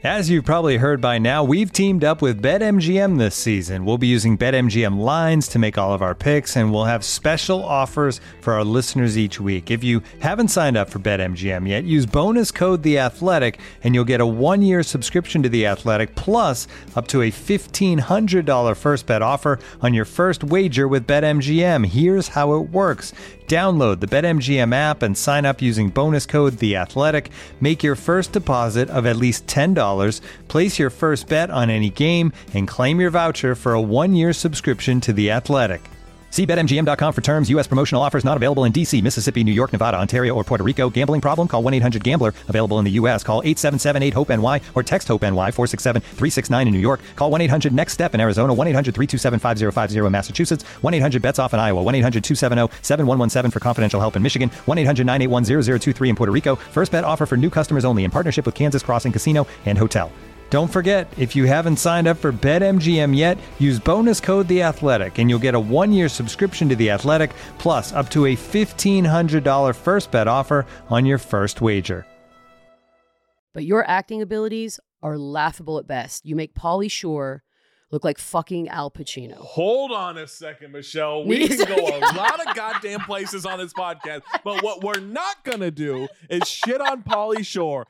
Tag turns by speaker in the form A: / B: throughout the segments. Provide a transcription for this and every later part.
A: As you've probably heard by now, we've teamed up with BetMGM this season. We'll be using BetMGM lines to make all of our picks, and we'll have special offers for our listeners each week. If you haven't signed up for BetMGM yet, use bonus code The Athletic, and you'll get a 1-year subscription to The Athletic, plus up to a $1,500 first bet offer on your first wager with BetMGM. Here's how it works. Download the BetMGM app and sign up using bonus code The Athletic. Make your first deposit of at least $10. Place your first bet on any game and claim your voucher for a 1-year subscription to The Athletic. See BetMGM.com for terms. U.S. promotional offers not available in D.C., Mississippi, New York, Nevada, Ontario, or Puerto Rico. Gambling problem? Call 1-800-GAMBLER. Available in the U.S. Call 877-8-HOPE-NY or text HOPE-NY 467-369 in New York. Call 1-800-NEXT-STEP in Arizona. 1-800-327-5050 in Massachusetts. 1-800-BETS-OFF in Iowa. 1-800-270-7117 for confidential help in Michigan. 1-800-981-0023 in Puerto Rico. First bet offer for new customers only in partnership with Kansas Crossing Casino and Hotel. Don't forget, if you haven't signed up for BetMGM yet, use bonus code The Athletic, and you'll get a 1-year subscription to The Athletic, plus up to a $1,500 first bet offer on your first wager.
B: But your acting abilities are laughable at best. You make Pauly Shore look like fucking Al Pacino.
C: Hold on a second, Michelle. We can go a lot of goddamn places on this podcast, but what we're not going to do is shit on Pauly Shore.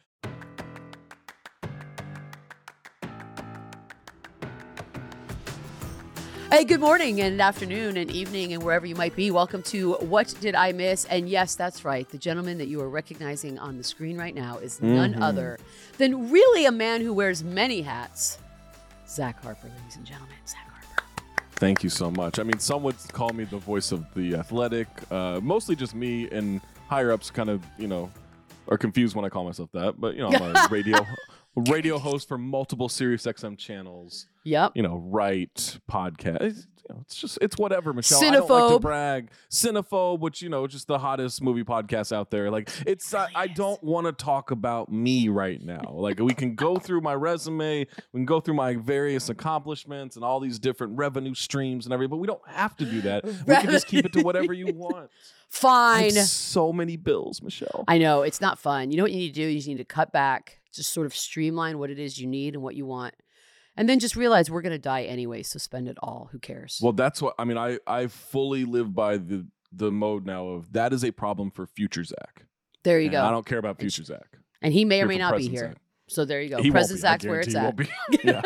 B: Hey, good morning and afternoon and evening and wherever you might be. Welcome to What Did I Miss? And yes, that's right. The gentleman that you are recognizing on the screen right now is none other than really a man who wears many hats. Zach Harper, ladies and gentlemen. Zach Harper.
C: Thank you so much. I mean, some would call me the voice of The Athletic. Mostly just me, and higher-ups kind of, are confused when I call myself that. But, I'm a radio host for multiple Sirius XM channels.
B: Yep.
C: Write podcast. It's whatever, Michelle.
B: Cinephobe.
C: I don't like to brag. Cinephobe, which, just the hottest movie podcast out there. Like, it's, I don't want to talk about me right now. Like, we can go through my resume, we can go through my various accomplishments and all these different revenue streams and everything, but we don't have to do that. We can just keep it to whatever you want.
B: Fine.
C: I have so many bills, Michelle.
B: I know. It's not fun. You know what you need to do? You just need to cut back, just sort of streamline what it is you need and what you want. And then just realize we're going to die anyway, so spend it all. Who cares?
C: Well, that's what, I fully live by the mode now of that is a problem for future Zach.
B: There you go.
C: I don't care about future Zach.
B: And he may or may not be here.
C: Zach.
B: So there you go.
C: He
B: Present Zach's where it's at.
C: Yeah.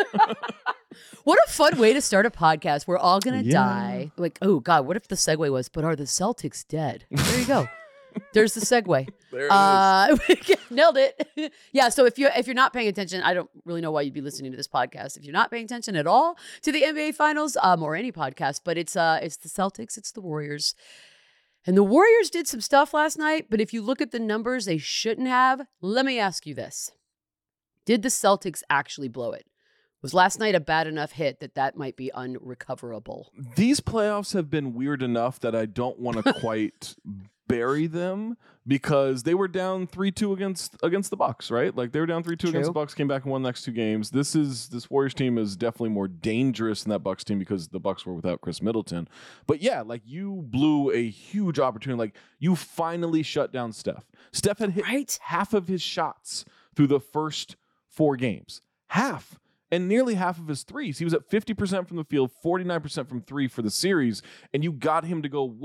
B: What a fun way to start a podcast. We're all going to die. Like, oh, God, what if the segue was, but are the Celtics dead? There you go. There's the segue.
C: There it
B: is. Nailed it. Yeah. So if you're not paying attention, I don't really know why you'd be listening to this podcast. If you're not paying attention at all to the NBA Finals, or any podcast, but it's the Celtics, it's the Warriors, and the Warriors did some stuff last night. But if you look at the numbers, they shouldn't have. Let me ask you this: did the Celtics actually blow it? Was last night a bad enough hit that might be unrecoverable?
C: These playoffs have been weird enough that I don't want to quite bury them, because they were down 3-2 against the Bucks, right? Like, they were down 3-2 against the Bucks, came back and won the next two games. This Warriors team is definitely more dangerous than that Bucks team because the Bucks were without Chris Middleton. But yeah, like, you blew a huge opportunity. Like, you finally shut down Steph. Steph had hit half of his shots through the first 4 games. Half. And nearly half of his threes. He was at 50% from the field, 49% from 3 for the series. And you got him to go,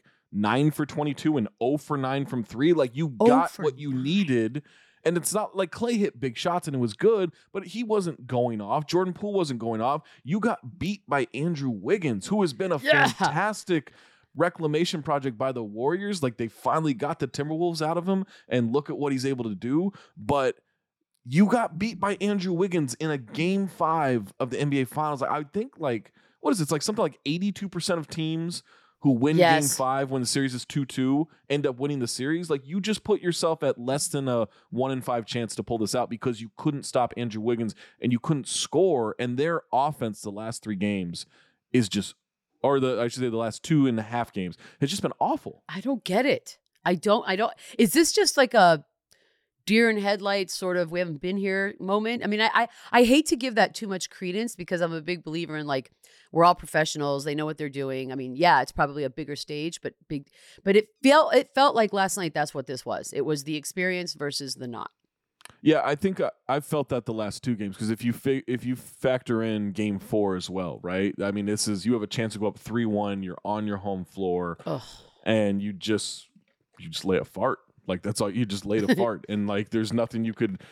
C: 9 for 22 and 0 for 9 from 3? Like, you got what you needed. And it's not like Clay hit big shots and it was good, but he wasn't going off. Jordan Poole wasn't going off. You got beat by Andrew Wiggins, who has been a fantastic reclamation project by the Warriors. Like, they finally got the Timberwolves out of him, and look at what he's able to do. But you got beat by Andrew Wiggins in a game 5 of the NBA Finals. I think, what is it? It's like something like 82% of teams who win game 5 when the series is 2-2 end up winning the series. Like, you just put yourself at less than a 1 in 5 chance to pull this out because you couldn't stop Andrew Wiggins and you couldn't score. And their offense the last 3 games is just, the last 2.5 games, has just been awful.
B: I don't get it. I don't. Is this just like a deer in headlights sort of we haven't been here moment? I mean, I hate to give that too much credence because I'm a big believer in, like, we're all professionals. They know what they're doing. I mean, yeah, it's probably a bigger stage, but it felt like last night that's what this was. It was the experience versus the not.
C: Yeah, I think I've felt that the last two games because if you factor in Game 4 as well, right? I mean, you have a chance to go up 3-1. You're on your home floor, and you just lay a fart. Like that's all you just laid a fart, and like there's nothing you can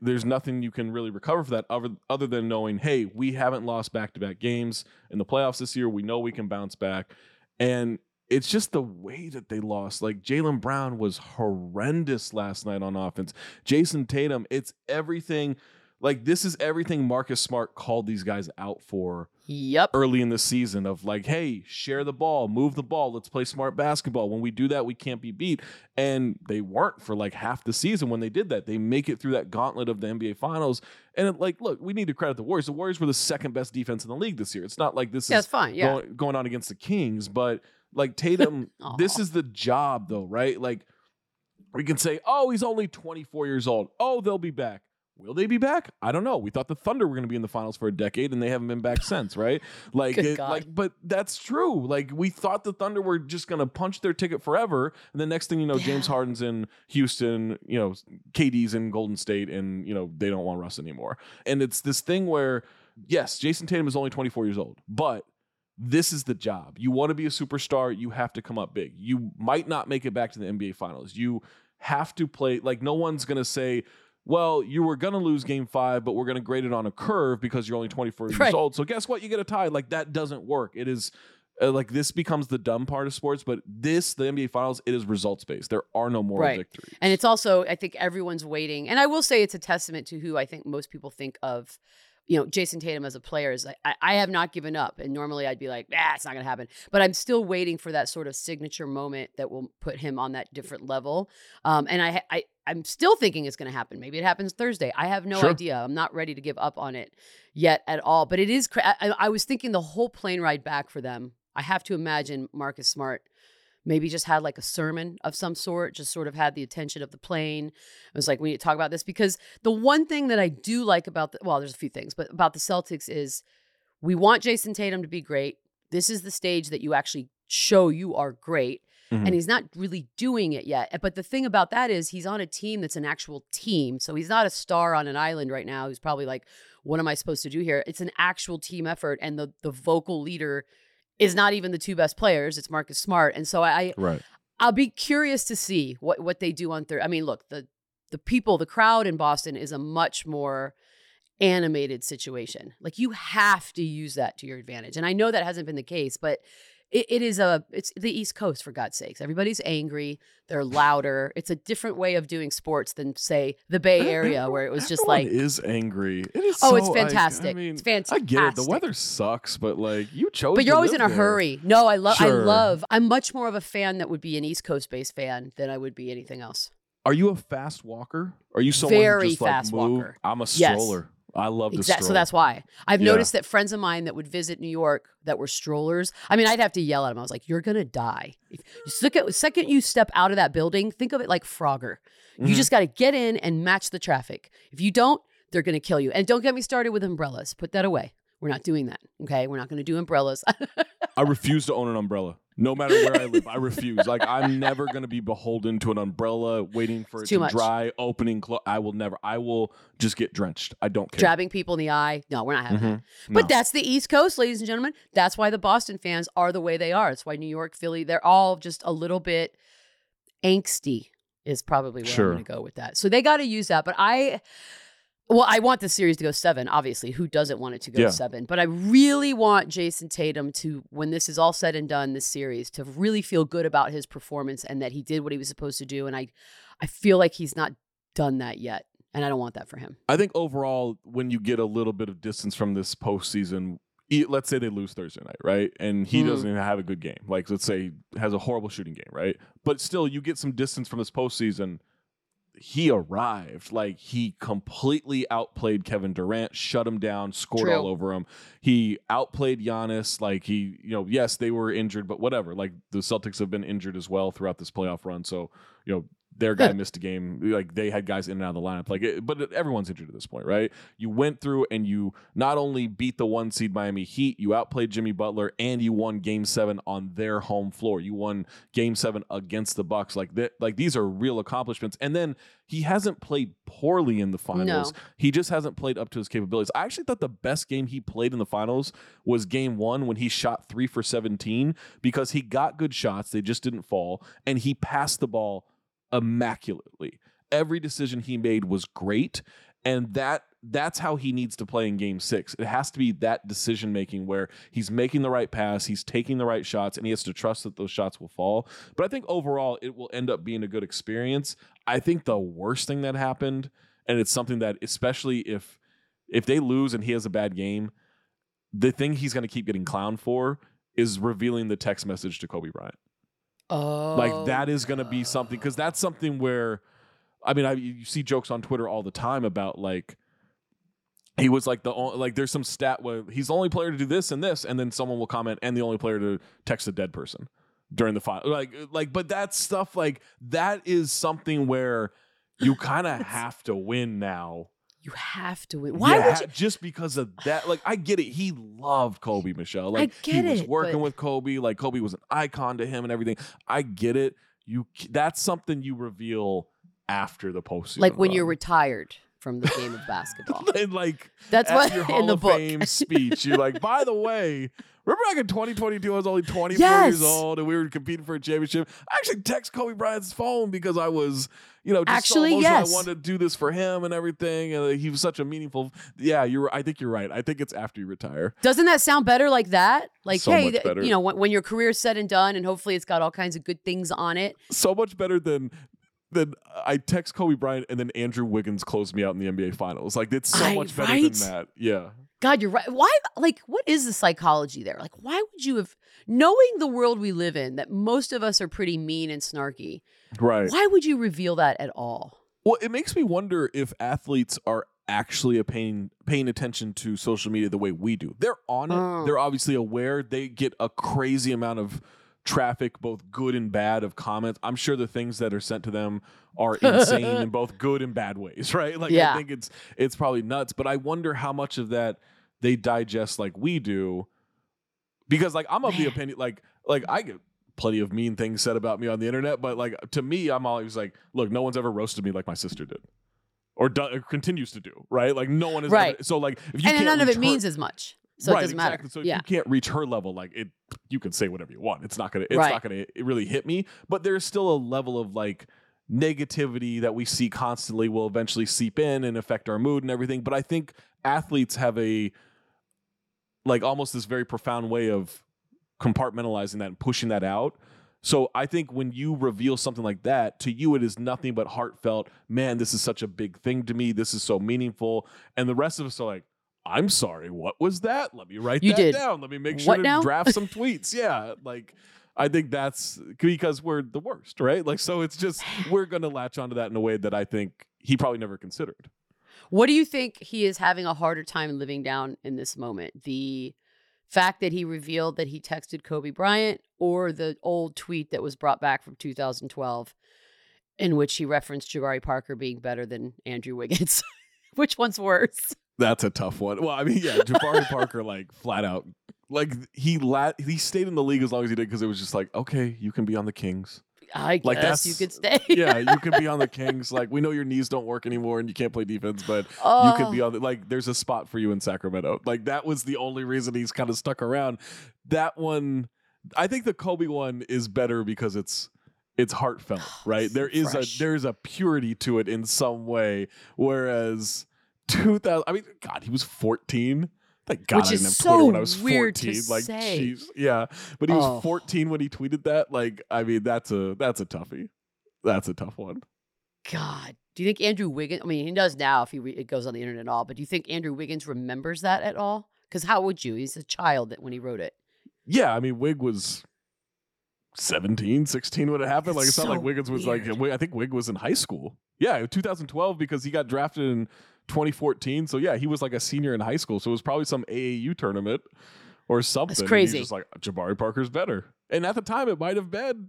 C: really recover for that other than knowing, hey, we haven't lost back-to-back games in the playoffs this year. We know we can bounce back, and it's just the way that they lost. Like Jaylen Brown was horrendous last night on offense. Jason Tatum, it's everything. Like this is everything Marcus Smart called these guys out for.
B: Yep.
C: Early in the season of like, hey, share the ball, move the ball, let's play smart basketball. When we do that, we can't be beat. And they weren't for like half the season when they did that. They make it through that gauntlet of the NBA Finals. And look, we need to credit the Warriors. The Warriors were the second best defense in the league this year. It's not like this is
B: fine.
C: Going on against the Kings, but like Tatum, this is the job though, right? Like we can say, oh, he's only 24 years old. Oh, they'll be back. Will they be back? I don't know. We thought the Thunder were going to be in the finals for a decade, and they haven't been back since, right? But that's true. Like we thought the Thunder were just going to punch their ticket forever, and the next thing you know, James Harden's in Houston, KD's in Golden State, and they don't want Russ anymore. And it's this thing where, yes, Jason Tatum is only 24 years old, but this is the job. You want to be a superstar, you have to come up big. You might not make it back to the NBA Finals. You have to play like no one's going to say, well, you were going to lose Game 5, but we're going to grade it on a curve because you're only 24 years old. So guess what? You get a tie. Like that doesn't work. It is like this becomes the dumb part of sports, but the NBA Finals, it is results based. There are no moral victories.
B: And it's also, I think everyone's waiting. And I will say it's a testament to who I think most people think of. Jason Tatum as a player is like, I have not given up. And normally I'd be like, it's not going to happen. But I'm still waiting for that sort of signature moment that will put him on that different level. And I'm still thinking it's going to happen. Maybe it happens Thursday. I have no idea. I'm not ready to give up on it yet at all. But it is, I was thinking the whole plane ride back for them. I have to imagine Marcus Smart maybe just had like a sermon of some sort, just sort of had the attention of the plane. I was like, we need to talk about this because the one thing that I do like about there's a few things, but about the Celtics is we want Jason Tatum to be great. This is the stage that you actually show you are great. Mm-hmm. And he's not really doing it yet. But the thing about that is he's on a team that's an actual team. So he's not a star on an island right now who's probably like, what am I supposed to do here? It's an actual team effort. And the vocal leader is not even the two best players. It's Marcus Smart. And so I'll be curious to see what they do on Thursday. I mean, look, the crowd in Boston is a much more animated situation. Like you have to use that to your advantage. And I know that hasn't been the case, but it's the East Coast, for God's sakes. Everybody's angry. They're louder. It's a different way of doing sports than, say, the Bay Area, where it was just like
C: is angry. It is.
B: It's fantastic. It's fantastic.
C: I get it. The weather sucks, but like you chose.
B: But you're always in a
C: there.
B: hurry. No, I love. I'm much more of a fan that would be an East Coast based fan than I would be anything else.
C: Are you a fast walker? Are you someone
B: very
C: who just
B: fast
C: like move?
B: walker?
C: I'm a stroller. Yes. I love to stroll.
B: So that's why. I've noticed that friends of mine that would visit New York that were strollers, I mean, I'd have to yell at them. I was like, you're going to die. The second you step out of that building, think of it like Frogger. You just got to get in and match the traffic. If you don't, they're going to kill you. And don't get me started with umbrellas. Put that away. We're not doing that. Okay. We're not going to do umbrellas.
C: I refuse to own an umbrella. No matter where I live, I refuse. Like, I'm never going to be beholden to an umbrella, waiting for it to dry, opening, close. I will never. I will just get drenched. I don't care.
B: Jabbing people in the eye. No, we're not having that. But that's the East Coast, ladies and gentlemen. That's why the Boston fans are the way they are. It's why New York, Philly, they're all just a little bit angsty is probably where I'm going to go with that. So they got to use that. But I want the series to go 7, obviously. Who doesn't want it to go 7? But I really want Jason Tatum to, when this is all said and done, this series, to really feel good about his performance and that he did what he was supposed to do. And I feel like he's not done that yet. And I don't want that for him.
C: I think overall, when you get a little bit of distance from this postseason, let's say they lose Thursday night, right? And he doesn't even have a good game. Like, let's say has a horrible shooting game, right? But still, you get some distance from this postseason. He arrived. Like, he completely outplayed Kevin Durant, shut him down, scored all over him. He outplayed Giannis. Like, he, yes, they were injured, but whatever. Like, the Celtics have been injured as well throughout this playoff run. So, their guy missed a game. Like they had guys in and out of the lineup. But everyone's injured at this point, right? You went through and you not only beat the 1 seed Miami Heat, you outplayed Jimmy Butler, and you won Game 7 on their home floor. You won Game 7 against the Bucks. Like these are real accomplishments. And then he hasn't played poorly in the finals.
B: No.
C: He just hasn't played up to his capabilities. I actually thought the best game he played in the finals was Game 1 when he shot 3 for 17 because he got good shots. They just didn't fall. And he passed the ball immaculately. Every decision he made was great, and that's how he needs to play in Game 6. It has to be that decision making where he's making the right pass, he's taking the right shots, and he has to trust that those shots will fall. But I think overall it will end up being a good experience. I think the worst thing that happened, and it's something that especially if they lose and he has a bad game, the thing he's going to keep getting clowned for is revealing the text message to Kobe Bryant.
B: Oh,
C: Like that is going to be something, because that's something where, I mean, you see jokes on Twitter all the time about like he was like there's some stat where he's the only player to do this, and then someone will comment, and the only player to text a dead person during the final. Like, but that stuff, like that is something where you kind of have to win now.
B: You have to win. Why would you?
C: Just because of that. Like, I get it. He loved Kobe, Michelle. Like, he was working with Kobe. Like, Kobe was an icon to him and everything. I get it. That's something you reveal after the postseason.
B: Like when you're retired from the game of basketball.
C: And like,
B: that's what
C: your
B: in the
C: Hall of
B: book
C: Fame speech. You're like, by the way, remember back in 2022, I was only 24 years old and we were competing for a championship. I actually text Kobe Bryant's phone because I was, just
B: actually,
C: so
B: yes,
C: I wanted to do this for him and everything. And he was such a meaningful. Yeah, I think you're right. I think it's after you retire.
B: Doesn't that sound better like that? Like,
C: so
B: hey,
C: much better.
B: When your career's said and done, and hopefully it's got all kinds of good things on it.
C: So much better than I text Kobe Bryant and then Andrew Wiggins closed me out in the NBA Finals. Like, it's so much better than that. Yeah.
B: God, you're right. Why? Like, what is the psychology there? Like, why would you have, knowing the world we live in, that most of us are pretty mean and snarky,
C: right?
B: Why would you reveal that at all?
C: Well, it makes me wonder if athletes are actually paying attention to social media the way we do. They're on it. They're obviously aware. They get a crazy amount of traffic, both good and bad, of comments. I'm sure the things that are sent to them are insane in both good and bad ways, right? Like, yeah. I think it's probably nuts, but I wonder how much of that they digest like we do, because like I'm of the opinion, like I get plenty of mean things said about me on the internet, but like to me, I'm always like, look, no one's ever roasted me like my sister did, or continues to do, right? Like no one is
B: right.
C: Ever, so like if you
B: and
C: can't
B: none of it
C: her,
B: means as much. So
C: right,
B: it doesn't
C: exactly.
B: matter.
C: So if you can't reach her level, like you can say whatever you want. It's not gonna really hit me. But there's still a level of like negativity that we see constantly will eventually seep in and affect our mood and everything. But I think athletes have a like almost this very profound way of compartmentalizing that and pushing that out. So I think when you reveal something like that, to you it is nothing but heartfelt. Man, this is such a big thing to me. This is so meaningful. And the rest of us are like, I'm sorry, what was that? Let me write that down. Let me make sure to draft some tweets. Yeah, like I think that's because we're the worst, right? Like, so it's just we're going to latch onto that in a way that I think he probably never considered.
B: What do you think he is having a harder time living down in this moment? The fact that he revealed that he texted Kobe Bryant, or the old tweet that was brought back from 2012 in which he referenced Jabari Parker being better than Andrew Wiggins? Which one's worse?
C: That's a tough one. Well, I mean, yeah, Jabari Parker, like flat out, like he stayed in the league as long as he did because it was just like, okay, you can be on the Kings.
B: I guess you could stay.
C: Yeah, you can be on the Kings. Like, we know your knees don't work anymore and you can't play defense, but you could be on like there's a spot for you in Sacramento. Like, that was the only reason he's kind of stuck around. That one, I think the Kobe one is better because it's heartfelt, right? There's a purity to it in some way, whereas 2000, I mean, God, he was 14. Thank God I didn't have Twitter when I was 14. Like, jeez, yeah. But he was 14 when he tweeted that. Like, I mean, that's a toughie. That's a tough one.
B: God, do you think Andrew Wiggins? I mean, he does now if it goes on the internet and all. But do you think Andrew Wiggins remembers that at all? Because how would you? He's a child when he wrote it.
C: Yeah, I mean, Wig was 17, 16 when it happened. Like, it's not like Wiggins was like. I think Wig was in high school. Yeah, 2012 because he got drafted in 2014. So yeah, he was like a senior in high school. So it was probably some AAU tournament or something.
B: That's crazy.
C: And he's just like, Jabari Parker's better. And at the time, it might have been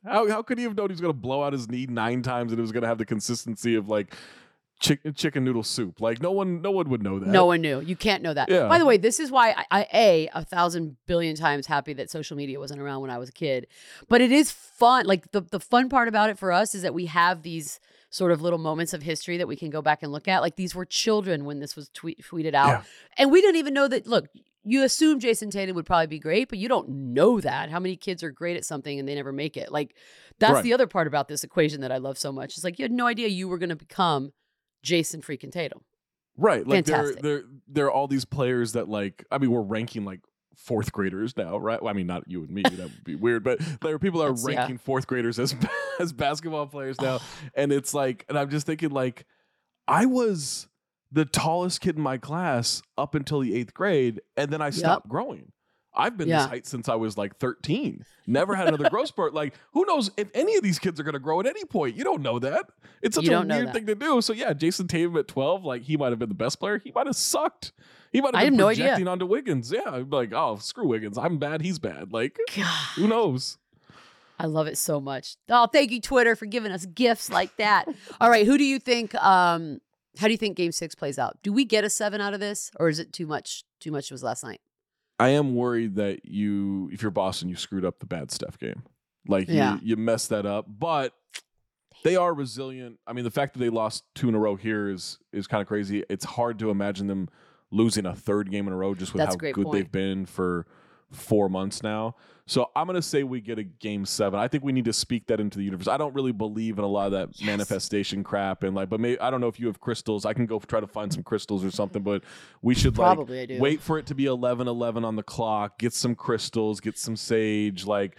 C: How could he have known he was going to blow out his knee 9 times and it was going to have the consistency of like chicken noodle soup? Like no one would know that.
B: No one knew. You can't know that.
C: Yeah.
B: By the way, this is why I 1,000 billion times happy that social media wasn't around when I was a kid. But it is fun. Like the fun part about it for us is that we have these sort of little moments of history that we can go back and look at. Like these were children when this was tweeted out.
C: Yeah.
B: And we didn't even know that. Look, you assume Jason Tatum would probably be great, but you don't know that. How many kids are great at something and they never make it? Like that's
C: Right.
B: the other part about this equation that I love so much. It's like you had no idea you were going to become Jason freaking Tatum.
C: Right. Like
B: Fantastic.
C: there are all these players that like, I mean, we're ranking like 4th graders now, right? Well, I mean, not you and me, that would be weird, but there are people that are ranking 4th graders as basketball players now. And it's like, and I'm just thinking like, I was the tallest kid in my class up until the 8th grade. And then I stopped growing. I've been this height since I was like 13. Never had another growth spurt. Like, who knows if any of these kids are going to grow at any point? You don't know that. It's such a weird thing to do. So yeah, Jason Tatum at 12, like he might have been the best player. He might have sucked. He might have been projecting onto Wiggins. Yeah, I'd be like, oh, screw Wiggins. I'm bad. He's bad. Like, who knows?
B: I love it so much. Oh, thank you, Twitter, for giving us gifts like that. All right, who do you think? How do you think Game 6 plays out? Do we get a 7 out of this, or is it too much? Too much was last night.
C: I am worried that if you're Boston, you screwed up the bad Steph game. Like you messed that up, but they are resilient. I mean, the fact that they lost 2 in a row here is kind of crazy. It's hard to imagine them losing a 3rd game in a row just with how good they've been for 4 months now. So I'm going to say we get a Game 7. I think we need to speak that into the universe. I don't really believe in a lot of that manifestation crap and like, but maybe I don't know if you have crystals. I can go try to find some crystals or something, but we should wait for it to be 11:11 on the clock, get some crystals, get some sage, like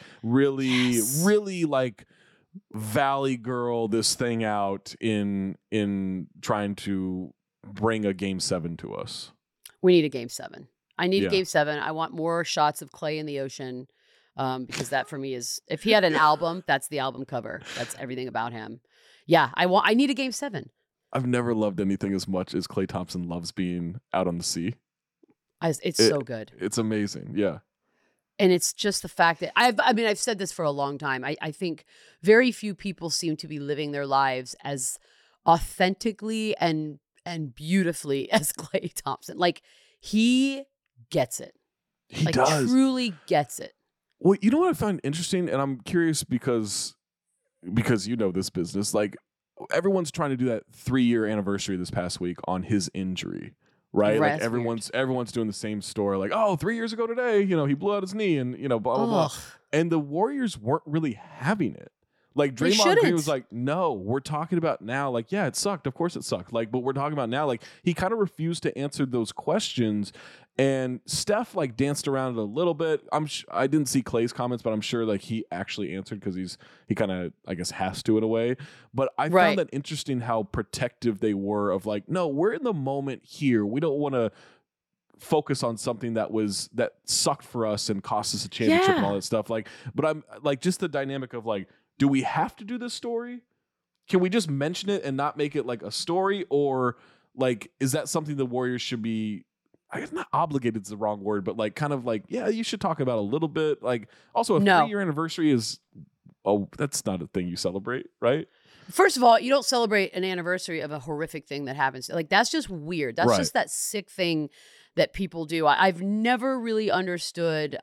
C: really like Valley Girl this thing out in trying to bring a Game 7 to us.
B: We need a Game 7. I need a Game 7. I want more shots of Clay in the ocean. Because that for me is, if he had an album, that's the album cover. That's everything about him. Yeah, I need a Game 7.
C: I've never loved anything as much as Klay Thompson loves being out on the sea.
B: It's so good.
C: It's amazing. Yeah.
B: And it's just the fact that I've said this for a long time. I think very few people seem to be living their lives as authentically and beautifully as Klay Thompson. Like he gets it.
C: He does.
B: Truly gets it.
C: Well, you know what I find interesting, and I'm curious because you know this business. Like everyone's trying to do that 3-year anniversary this past week on his injury, right? Like everyone's doing the same story. Like, oh, 3 years ago today, he blew out his knee, and blah blah blah. And the Warriors weren't really having it. Like Draymond Green was like, no, we're talking about now. Like, yeah, it sucked. Of course it sucked. Like, but we're talking about now. Like, he kind of refused to answer those questions. And Steph like danced around it a little bit. I didn't see Clay's comments, but I'm sure like he actually answered because he kind of, I guess, has to in a way. But I found that interesting how protective they were of like, no, we're in the moment here. We don't want to focus on something that sucked for us and cost us a championship and all that stuff. Like, but I'm like just the dynamic of like, do we have to do this story? Can we just mention it and not make it like a story? Or like, is that something the Warriors should be, I guess not obligated is the wrong word, but like kind of like, yeah, you should talk about a little bit. Like also a 3-year anniversary is, that's not a thing you celebrate, right?
B: First of all, you don't celebrate an anniversary of a horrific thing that happens. Like that's just weird. That's just that sick thing that people do. I've never really understood,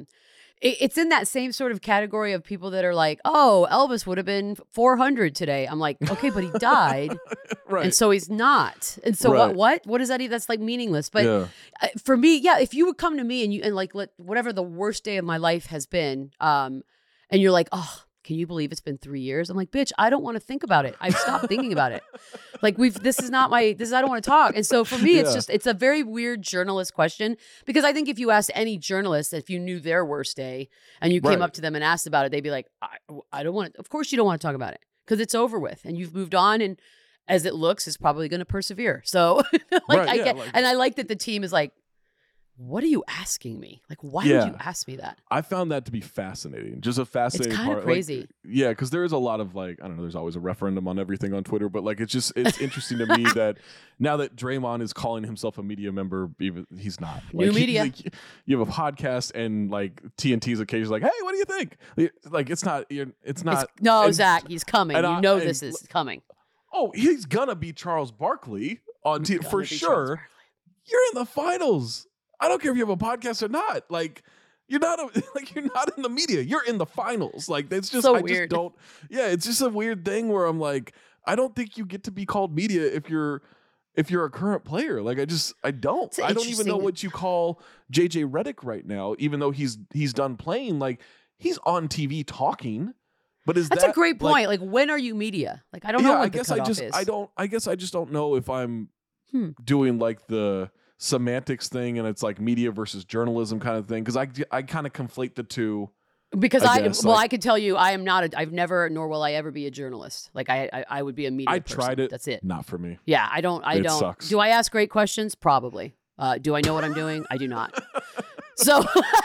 B: it's in that same sort of category of people that are like, oh, Elvis would have been 400 today. I'm like, okay, but he died. And so he's not. And so what does that even, that's like meaningless. But for me, if you would come to me and like, whatever the worst day of my life has been, and you're like, oh, can you believe it's been 3 years? I'm like, bitch, I don't want to think about it. I've stopped thinking about it. Like I don't want to talk. And so for me, it's a very weird journalist question, because I think if you asked any journalist, if you knew their worst day and you came up to them and asked about it, they'd be like, I don't want to, of course you don't want to talk about it because it's over with and you've moved on. And as it looks, it's probably going to persevere. So and I like that the team is like, what are you asking me? Like, why would you ask me that?
C: I found that to be fascinating. Just a fascinating part.
B: It's kind of crazy.
C: Like, yeah, because there is a lot of like, I don't know, there's always a referendum on everything on Twitter, but like, it's interesting to me that now that Draymond is calling himself a media member, even he's not. Like,
B: New media.
C: Like, you have a podcast and like TNT's occasionally like, hey, what do you think? Like, it's not.
B: No, Zach, he's coming. This is coming.
C: Oh, he's gonna be Charles Barkley on TV for sure. You're in the finals. I don't care if you have a podcast or not. Like, you're not in the media. You're in the finals. Like, it's just
B: weird.
C: Just don't. Yeah, it's just a weird thing where I'm like, I don't think you get to be called media if you're a current player. Like, I don't. I don't even know what you call JJ Redick right now, even though he's done playing. Like, he's on TV talking. But that's
B: a great point. Like, when are you media? Like, I don't know what the cutoff is.
C: I guess I just don't know if I'm doing like the semantics thing and it's like media versus journalism kind of thing, because I kind of conflate the two.
B: Because I could tell you I am not I've never, nor will I ever be a journalist. Like I would be a media person.
C: Tried it.
B: That's it.
C: Not for me.
B: Yeah, I don't.
C: Sucks.
B: Do I ask great questions? Probably. Do I know what I'm doing? I do not. So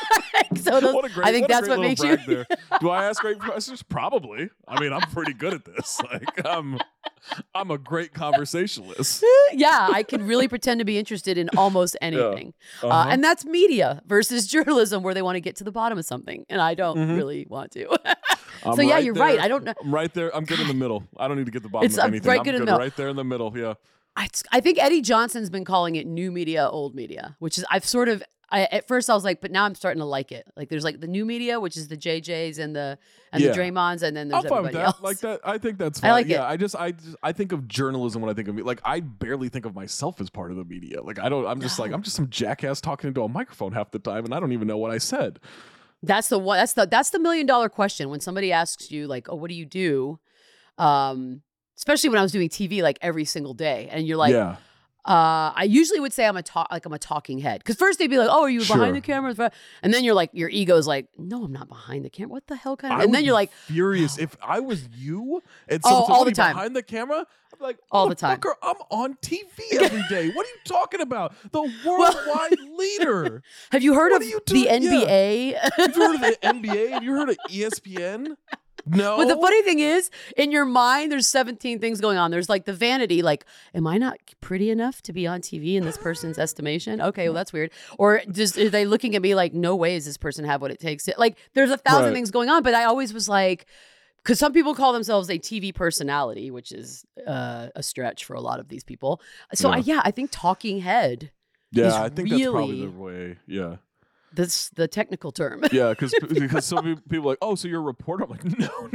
B: I think that's what makes you.
C: There. Do I ask great questions? Probably. I mean, I'm pretty good at this. Like, I'm a great conversationalist.
B: Yeah, I can really pretend to be interested in almost anything. Yeah. And that's media versus journalism, where they want to get to the bottom of something, and I don't really want to. So yeah, you're right. I don't know.
C: I'm right there. I'm good in the middle. I don't need to get to the bottom of anything. I'm good right there in the middle. Yeah.
B: I think Eddie Johnson's been calling it new media, old media, which is at first I was like, but now I'm starting to like it. Like, there's like the new media, which is the JJs and the Draymonds, and then there's everybody else.
C: Like that. I think that's fine.
B: I like it.
C: I think of journalism when I think of like, I barely think of myself as part of the media. Like, I'm just some jackass talking into a microphone half the time, and I don't even know what I said.
B: That's the $1 million question when somebody asks you like, oh, what do you do? Especially when I was doing TV like every single day, and you're like,
C: yeah.
B: I usually would say I'm a talking head, because first they'd be like, "Oh, are you behind the camera?" And then you're like, your ego's like, "No, I'm not behind the camera. What the hell kind of?" And then you're like,
C: furious if I was you and
B: all the time
C: behind the camera. I'm like,
B: all the time.
C: I'm on TV every day. What are you talking about? The worldwide leader.
B: Have you heard of the NBA?
C: Yeah. Have you heard of the NBA? Have you heard of ESPN? No.
B: But the funny thing is, in your mind, there's 17 things going on. There's like the vanity, like, am I not pretty enough to be on TV in this person's estimation? Okay, well, that's weird. Or just are they looking at me like, no way does this person have what it takes to, like, there's 1,000 things going on. But I always was like, because some people call themselves a TV personality, which is a stretch for a lot of these people. So I think talking head.
C: Yeah, I think that's probably the way. Yeah.
B: That's the technical term.
C: Yeah, because some people are like, oh, so you're a reporter? I'm like, no.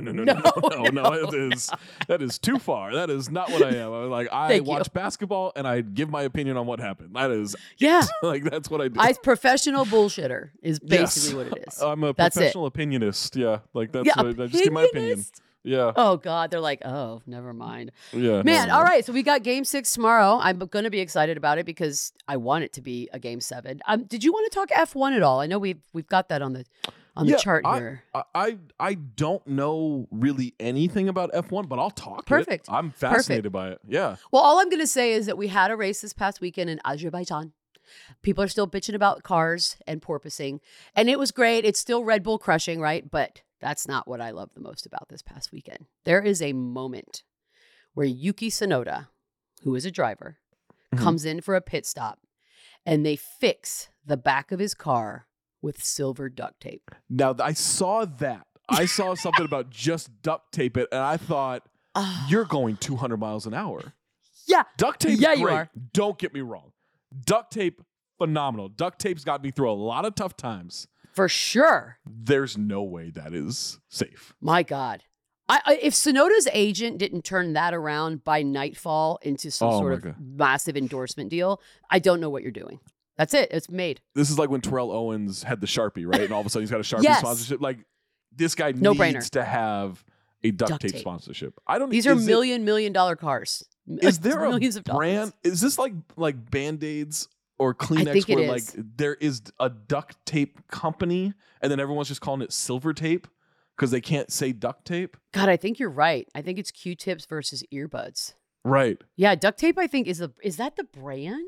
C: That is too far. That is not what I am. I'm like, I watch basketball and I give my opinion on what happened. That is like, that's what I do.
B: Professional bullshitter is basically what it is.
C: I'm a professional opinionist. Yeah, like that's what I just give my opinion. Yeah.
B: Oh God, they're like, oh, never mind.
C: Yeah.
B: Man, all right. So we got Game 6 tomorrow. I'm going to be excited about it because I want it to be a Game 7. Did you want to talk F1 at all? I know we've got that on the chart here.
C: I don't know really anything about F1, but I'll talk.
B: Perfect.
C: I'm fascinated by it. Yeah.
B: Well, all I'm going to say is that we had a race this past weekend in Azerbaijan. People are still bitching about cars and porpoising, and it was great. It's still Red Bull crushing, right? But that's not what I love the most about this past weekend. There is a moment where Yuki Tsunoda, who is a driver, comes in for a pit stop, and they fix the back of his car with silver duct tape.
C: Now, I saw that. I saw something about just duct tape it, and I thought, you're going 200 miles an hour.
B: Yeah.
C: Duct tape,
B: great.
C: You are. Don't get me wrong. Duct tape, phenomenal. Duct tape's got me through a lot of tough times.
B: For sure.
C: There's no way that is safe.
B: My God. If Tsunoda's agent didn't turn that around by nightfall into some sort of massive endorsement deal, I don't know what you're doing. That's it. It's made.
C: This is like when Terrell Owens had the Sharpie, right? And all of a sudden he's got a Sharpie sponsorship. Like, this guy needs to have a duct tape sponsorship.
B: These are $1 million cars.
C: Is there a
B: millions of
C: brand? Is this like Band-Aids or Kleenex where like there is a duct tape company and then everyone's just calling it silver tape because they can't say duct tape?
B: God, I think you're right. I think it's Q-tips versus earbuds.
C: Right.
B: Yeah, duct tape I think is that the brand?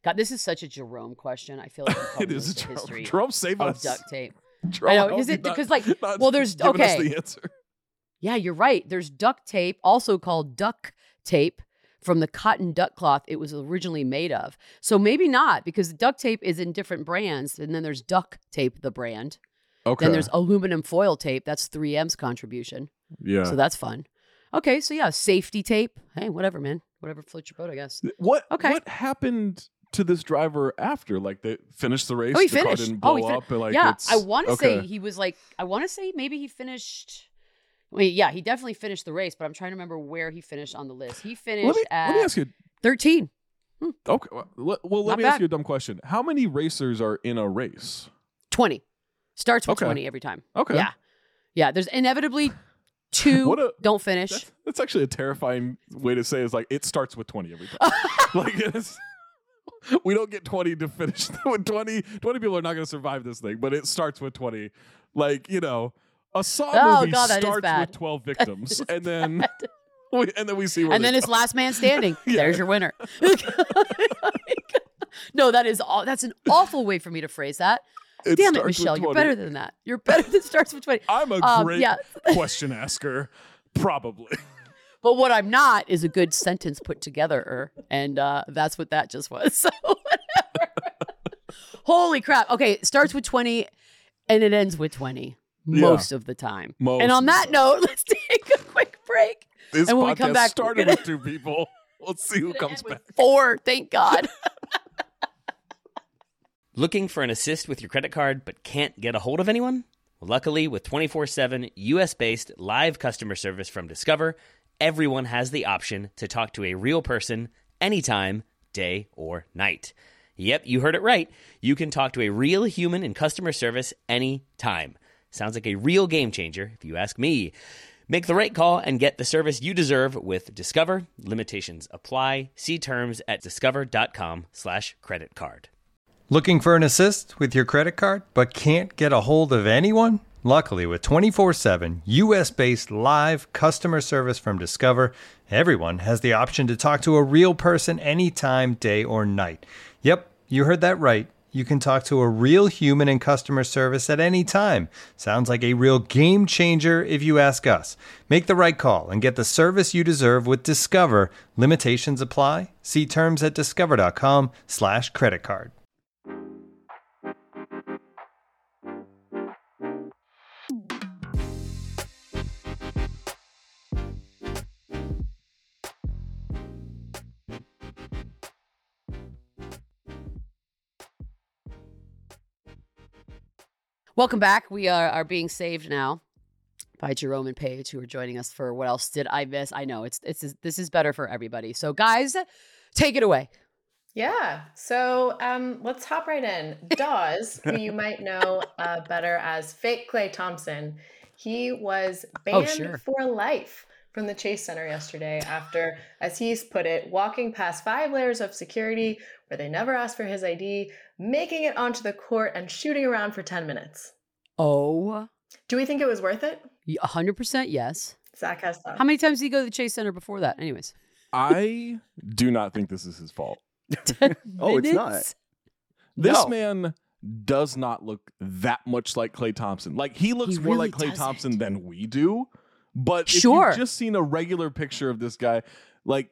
B: God, this is such a Jerome question. I feel like
C: It is a Jerome, save
B: of
C: us.
B: duct tape.
C: Jerome,
B: I know, is it because like, well, there's
C: giving us
B: okay.
C: the answer.
B: Yeah, you're right. There's duct tape, also called duck tape, from the cotton duck cloth it was originally made of. So maybe not, because duct tape is in different brands, and then there's duct tape, the brand.
C: Okay.
B: Then there's aluminum foil tape. That's 3M's contribution.
C: Yeah.
B: So that's fun. Okay, so yeah, safety tape. Hey, whatever, man. Whatever floats your boat, I guess.
C: What happened to this driver after? Like, they finished the race?
B: Oh, he
C: the car
B: finished.
C: didn't blow up? Like,
B: yeah,
C: it's,
B: I want to
C: okay.
B: say he was like, I want to say maybe he finished. Wait, yeah, he definitely finished the race, but I'm trying to remember where he finished on the list. He finished
C: let me ask you.
B: 13.
C: Okay. Well, let me ask you a dumb question. How many racers are in a race?
B: 20. Starts with 20 every time.
C: Okay.
B: Yeah. Yeah. There's inevitably 2 don't finish.
C: That's actually a terrifying way to say is like, it starts with 20 every time. Like, we don't get 20 to finish. With 20 people are not going to survive this thing, but it starts with 20. Like, you know, a Saw movie starts with 12 victims, and then we see where.
B: And then it's last man standing. There's your winner. No, that's an awful way for me to phrase that. Damn it, Michelle, you're better than that. You're better than starts with 20.
C: I'm a great question asker, probably.
B: But what I'm not is a good sentence put together, and that's what that just was. So whatever. Holy crap. Okay, it starts with 20 and it ends with 20 most of the time. And on that note, let's take a quick break.
C: This
B: and when
C: podcast
B: we come back,
C: started with 2 people. Let's see who comes back.
B: 4, thank God.
D: Looking for an assist with your credit card but can't get a hold of anyone? Well, luckily, with 24/7 US-based live customer service from Discover, everyone has the option to talk to a real person anytime, day or night. Yep, you heard it right. You can talk to a real human in customer service anytime. Sounds like a real game changer, if you ask me. Make the right call and get the service you deserve with Discover. Limitations apply. See terms at discover.com/creditcard.
A: Looking for an assist with your credit card but can't get a hold of anyone? Luckily, with 24/7 US-based live customer service from Discover, everyone has the option to talk to a real person anytime, day or night. Yep, you heard that right. You can talk to a real human in customer service at any time. Sounds like a real game changer if you ask us. Make the right call and get the service you deserve with Discover. Limitations apply. See terms at discover.com/creditcard.
B: Welcome back. We are being saved now by Jerome and Paige, who are joining us for What Else Did I Miss? I know this is better for everybody. So guys, take it away.
E: Yeah. So let's hop right in. Dawes, who you might know better as Fake Klay Thompson, he was banned for life from the Chase Center yesterday after, as he's put it, walking past 5 layers of security where they never asked for his ID, making it onto the court and shooting around for 10 minutes.
B: Oh.
E: Do we think it was worth it?
B: 100% yes.
E: Zach has thoughts.
B: How many times did he go to the Chase Center before that? Anyways.
C: I do not think this is his fault.
F: Oh, it's not.
C: This man does not look that much like Klay Thompson. Like, he looks more like Klay Thompson than we do. But if you've just seen a regular picture of this guy, like,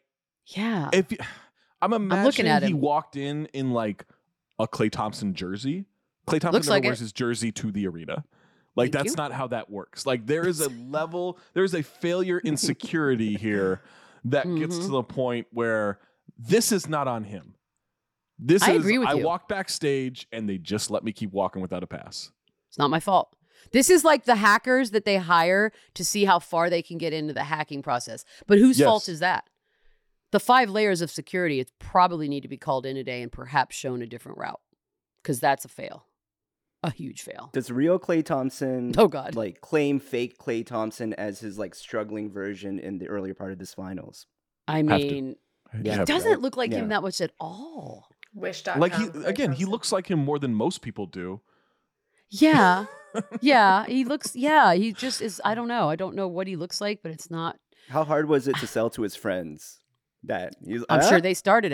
C: I'm imagining he walked in like a Klay Thompson jersey. Klay Thompson never wears his jersey to the arena. Like, that's not how that works. Like, there is a level, there's a failure in security here that gets to the point where this is not on him. I agree with you. I walked backstage and they just let me keep walking without a pass.
B: It's not my fault. This is like the hackers that they hire to see how far they can get into the hacking process. But whose fault is that? The 5 layers of security, it probably need to be called in today and perhaps shown a different route, because that's a fail. A huge fail.
F: Does real Klay Thompson like claim fake Klay Thompson as his like struggling version in the earlier part of this finals?
B: I mean, it doesn't look like him that much at all.
E: Wish.com.
C: Like, he looks like him more than most people do.
B: Yeah. Yeah, he looks, he just is, I don't know. I don't know what he looks like, but it's not.
F: How hard was it to sell to his friends that
B: I'm sure they started it.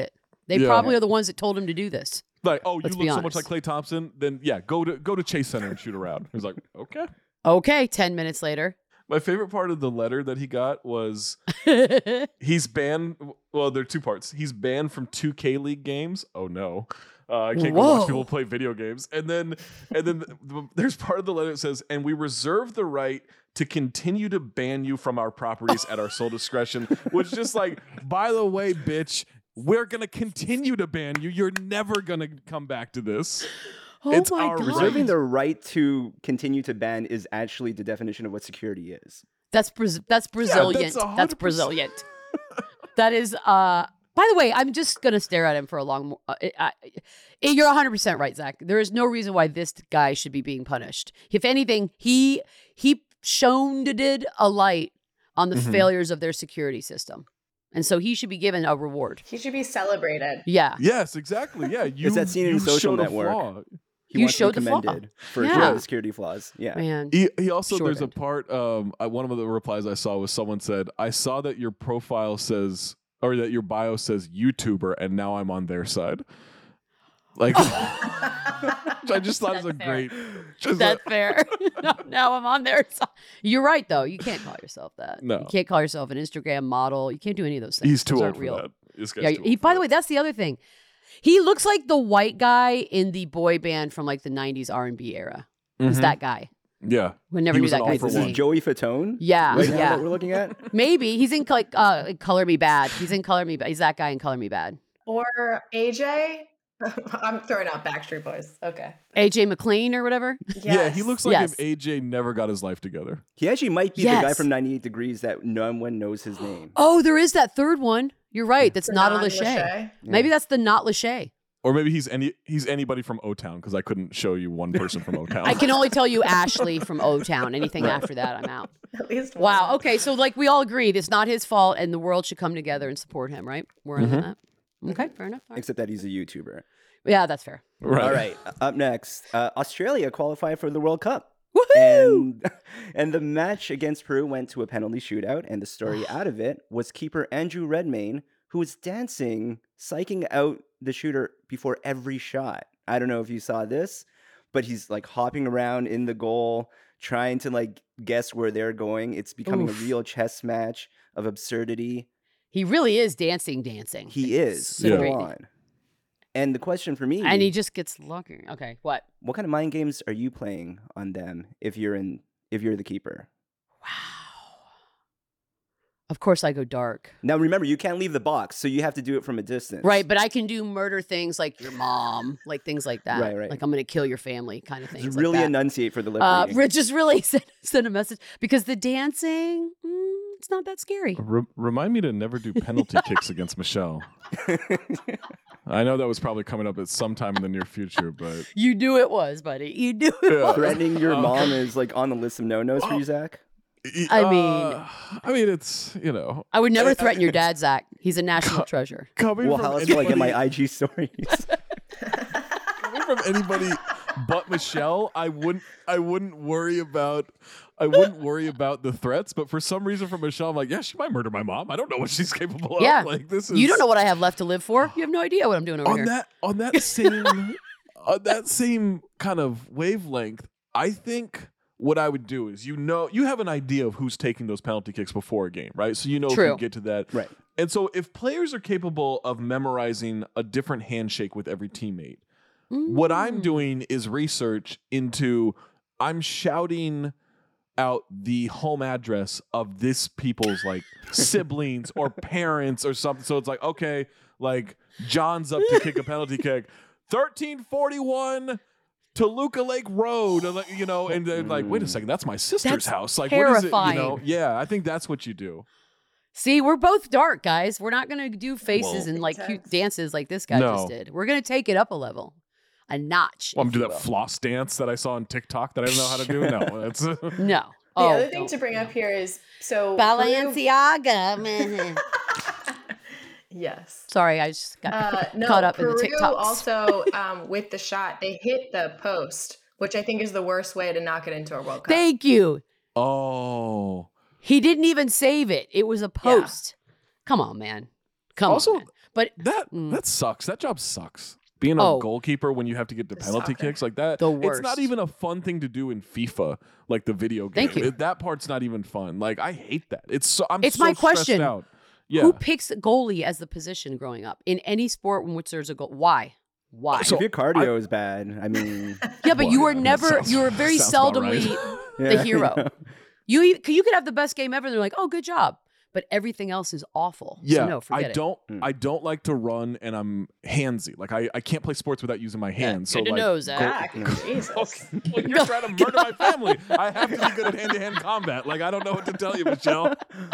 B: They probably are the ones that told him to do this.
C: Like, oh, you look so much like Klay Thompson, then go to Chase Center and shoot around. He's like, okay.
B: Okay, 10 minutes later.
C: My favorite part of the letter that he got was he's banned. Well, there are two parts. He's banned from 2K League games. Oh no. I can't go watch people play video games. And then there's part of the letter that says, and we reserve the right to continue to ban you from our properties at our sole discretion, which is just like, by the way, bitch, we're going to continue to ban you. You're never going to come back to this.
B: Oh it's my God.
F: Reserving the right to continue to ban is actually the definition of what security is.
B: That's Brazilian.
C: Yeah,
B: that's Brazilian. That is, by the way, I'm just going to stare at him for a long... you're 100% right, Zach. There is no reason why this guy should be being punished. If anything, he shone a light on the failures of their security system. And so he should be given a reward.
E: He should be celebrated.
B: Yeah.
C: Yes, exactly. Yeah.
F: Is that seen in Social Network? He wants to be commended for the security flaws. Yeah.
B: Man.
C: He also, there's a part, one of the replies I saw was someone said, I saw that your profile says, or that your bio says YouTuber, and now I'm on their side. Like, I just thought it was a great.
B: That's fair. Now I'm on their side. You're right, though. You can't call yourself that.
C: No.
B: You can't call yourself an Instagram model. You can't do any of those things.
C: He's too old for that. This guy's too old
B: by the way, that's the other thing. He looks like the white guy in the boy band from like the 90s R&B era. He's that guy.
C: Yeah.
B: We never knew that guy's name.
F: Joey Fatone?
B: Yeah.
F: Right now that we're looking at?
B: Maybe. He's in Color Me Bad. He's in Color Me Bad. He's that guy in Color Me Bad.
E: Or AJ? I'm throwing out Backstreet Boys. Okay.
B: AJ McLean or whatever?
E: Yes.
C: Yeah, he looks like if AJ never got his life together.
F: He actually might be the guy from 98 Degrees that no one knows his name.
B: Oh, there is that third one. You're right. That's not a Lachey. Yeah. Maybe that's the not Lachey.
C: Or maybe he's anybody from O-Town, because I couldn't show you one person from O-Town.
B: I can only tell you Ashley from O-Town. Anything after that, I'm out.
E: At least one.
B: Wow. Okay, so like we all agreed, it's not his fault, and the world should come together and support him, right? We're on that. Okay, fair enough. Right.
F: Except that he's a YouTuber.
B: Yeah, that's fair.
C: Right.
F: All right. Up next, Australia qualified for the World Cup.
B: Woohoo!
F: And the match against Peru went to a penalty shootout, and the story out of it was keeper Andrew Redmayne, who was dancing, psyching out the shooter before every shot. I don't know if you saw this, but he's like hopping around in the goal, trying to like guess where they're going. It's becoming a real chess match of absurdity.
B: He really is dancing.
F: He is full on. And the question for me,
B: and he just gets lucky. Okay, what
F: kind of mind games are you playing on them if you're the keeper?
B: Wow. Of course I go dark.
F: Now remember, you can't leave the box, so you have to do it from a distance.
B: Right, but I can do murder things like your mom, like things like that.
F: Right.
B: Like I'm going to kill your family kind of things.
F: Just really enunciate for the lip reading.
B: Just really send a message. Because the dancing, it's not that scary.
C: Remind me to never do penalty kicks against Michelle. I know that was probably coming up at some time in the near future, but...
B: You knew it was, buddy. You knew it was.
F: Threatening your mom is like on the list of no-nos for you, Zach?
B: I mean,
C: it's, you know.
B: I would never threaten your dad, Zach. He's a national treasure.
F: How else will I get my IG stories?
C: Coming from anybody but Michelle, I wouldn't worry about the threats, but for some reason from Michelle, I'm like, yeah, she might murder my mom. I don't know what she's capable of.
B: Yeah.
C: Like, this is...
B: You don't know what I have left to live for. You have no idea what I'm doing over here.
C: On that same kind of wavelength, I think what I would do is, you have an idea of who's taking those penalty kicks before a game, right? So if you get to that.
F: Right.
C: And so if players are capable of memorizing a different handshake with every teammate, what I'm doing is research into, I'm shouting out the home address of this people's like siblings or parents or something. So it's like, okay, like John's up to kick a penalty kick. 1341 Toluca Lake Road, and they're like, wait a second, that's my sister's house. Like,
B: terrifying.
C: What is it? Yeah, I think that's what you do.
B: See, we're both dark, guys. We're not going to do faces and like cute dances like this guy just did. We're going to take it up a level, a notch.
C: Well, I'm going to do that floss dance that I saw on TikTok that I don't know how to do. No, that's
B: no.
E: The other thing to bring up here is
B: Balenciaga.
E: Yes.
B: Sorry, I just got caught up in the TikToks.
E: Also, with the shot, they hit the post, which I think is the worst way to knock it into a World Cup.
B: Thank you.
C: Oh.
B: He didn't even save it. It was a post. Yeah. Come on, man. Come on. Man. But
C: that sucks. That job sucks. Being a goalkeeper when you have to get the penalty kicks like that,
B: the worst.
C: It's not even a fun thing to do in FIFA, like the video game.
B: Thank you.
C: That part's not even fun. Like I hate that. It's so
B: my question.
C: Out. Yeah.
B: Who picks goalie as the position growing up in any sport in which there's a goal? Why?
F: So if your cardio is bad, I mean,
B: yeah, but you were never. You were very seldomly the hero. You could have the best game ever, and they're like, "Oh, good job." But everything else is awful.
C: Yeah,
B: so no, forget
C: I don't like to run, and I'm handsy. Like I can't play sports without using my hands.
B: Good
C: so
B: to know, Zach.
E: Jesus.
C: Well, you're trying to murder my family. I have to be good at hand-to-hand combat. Like I don't know what to tell you, Michelle.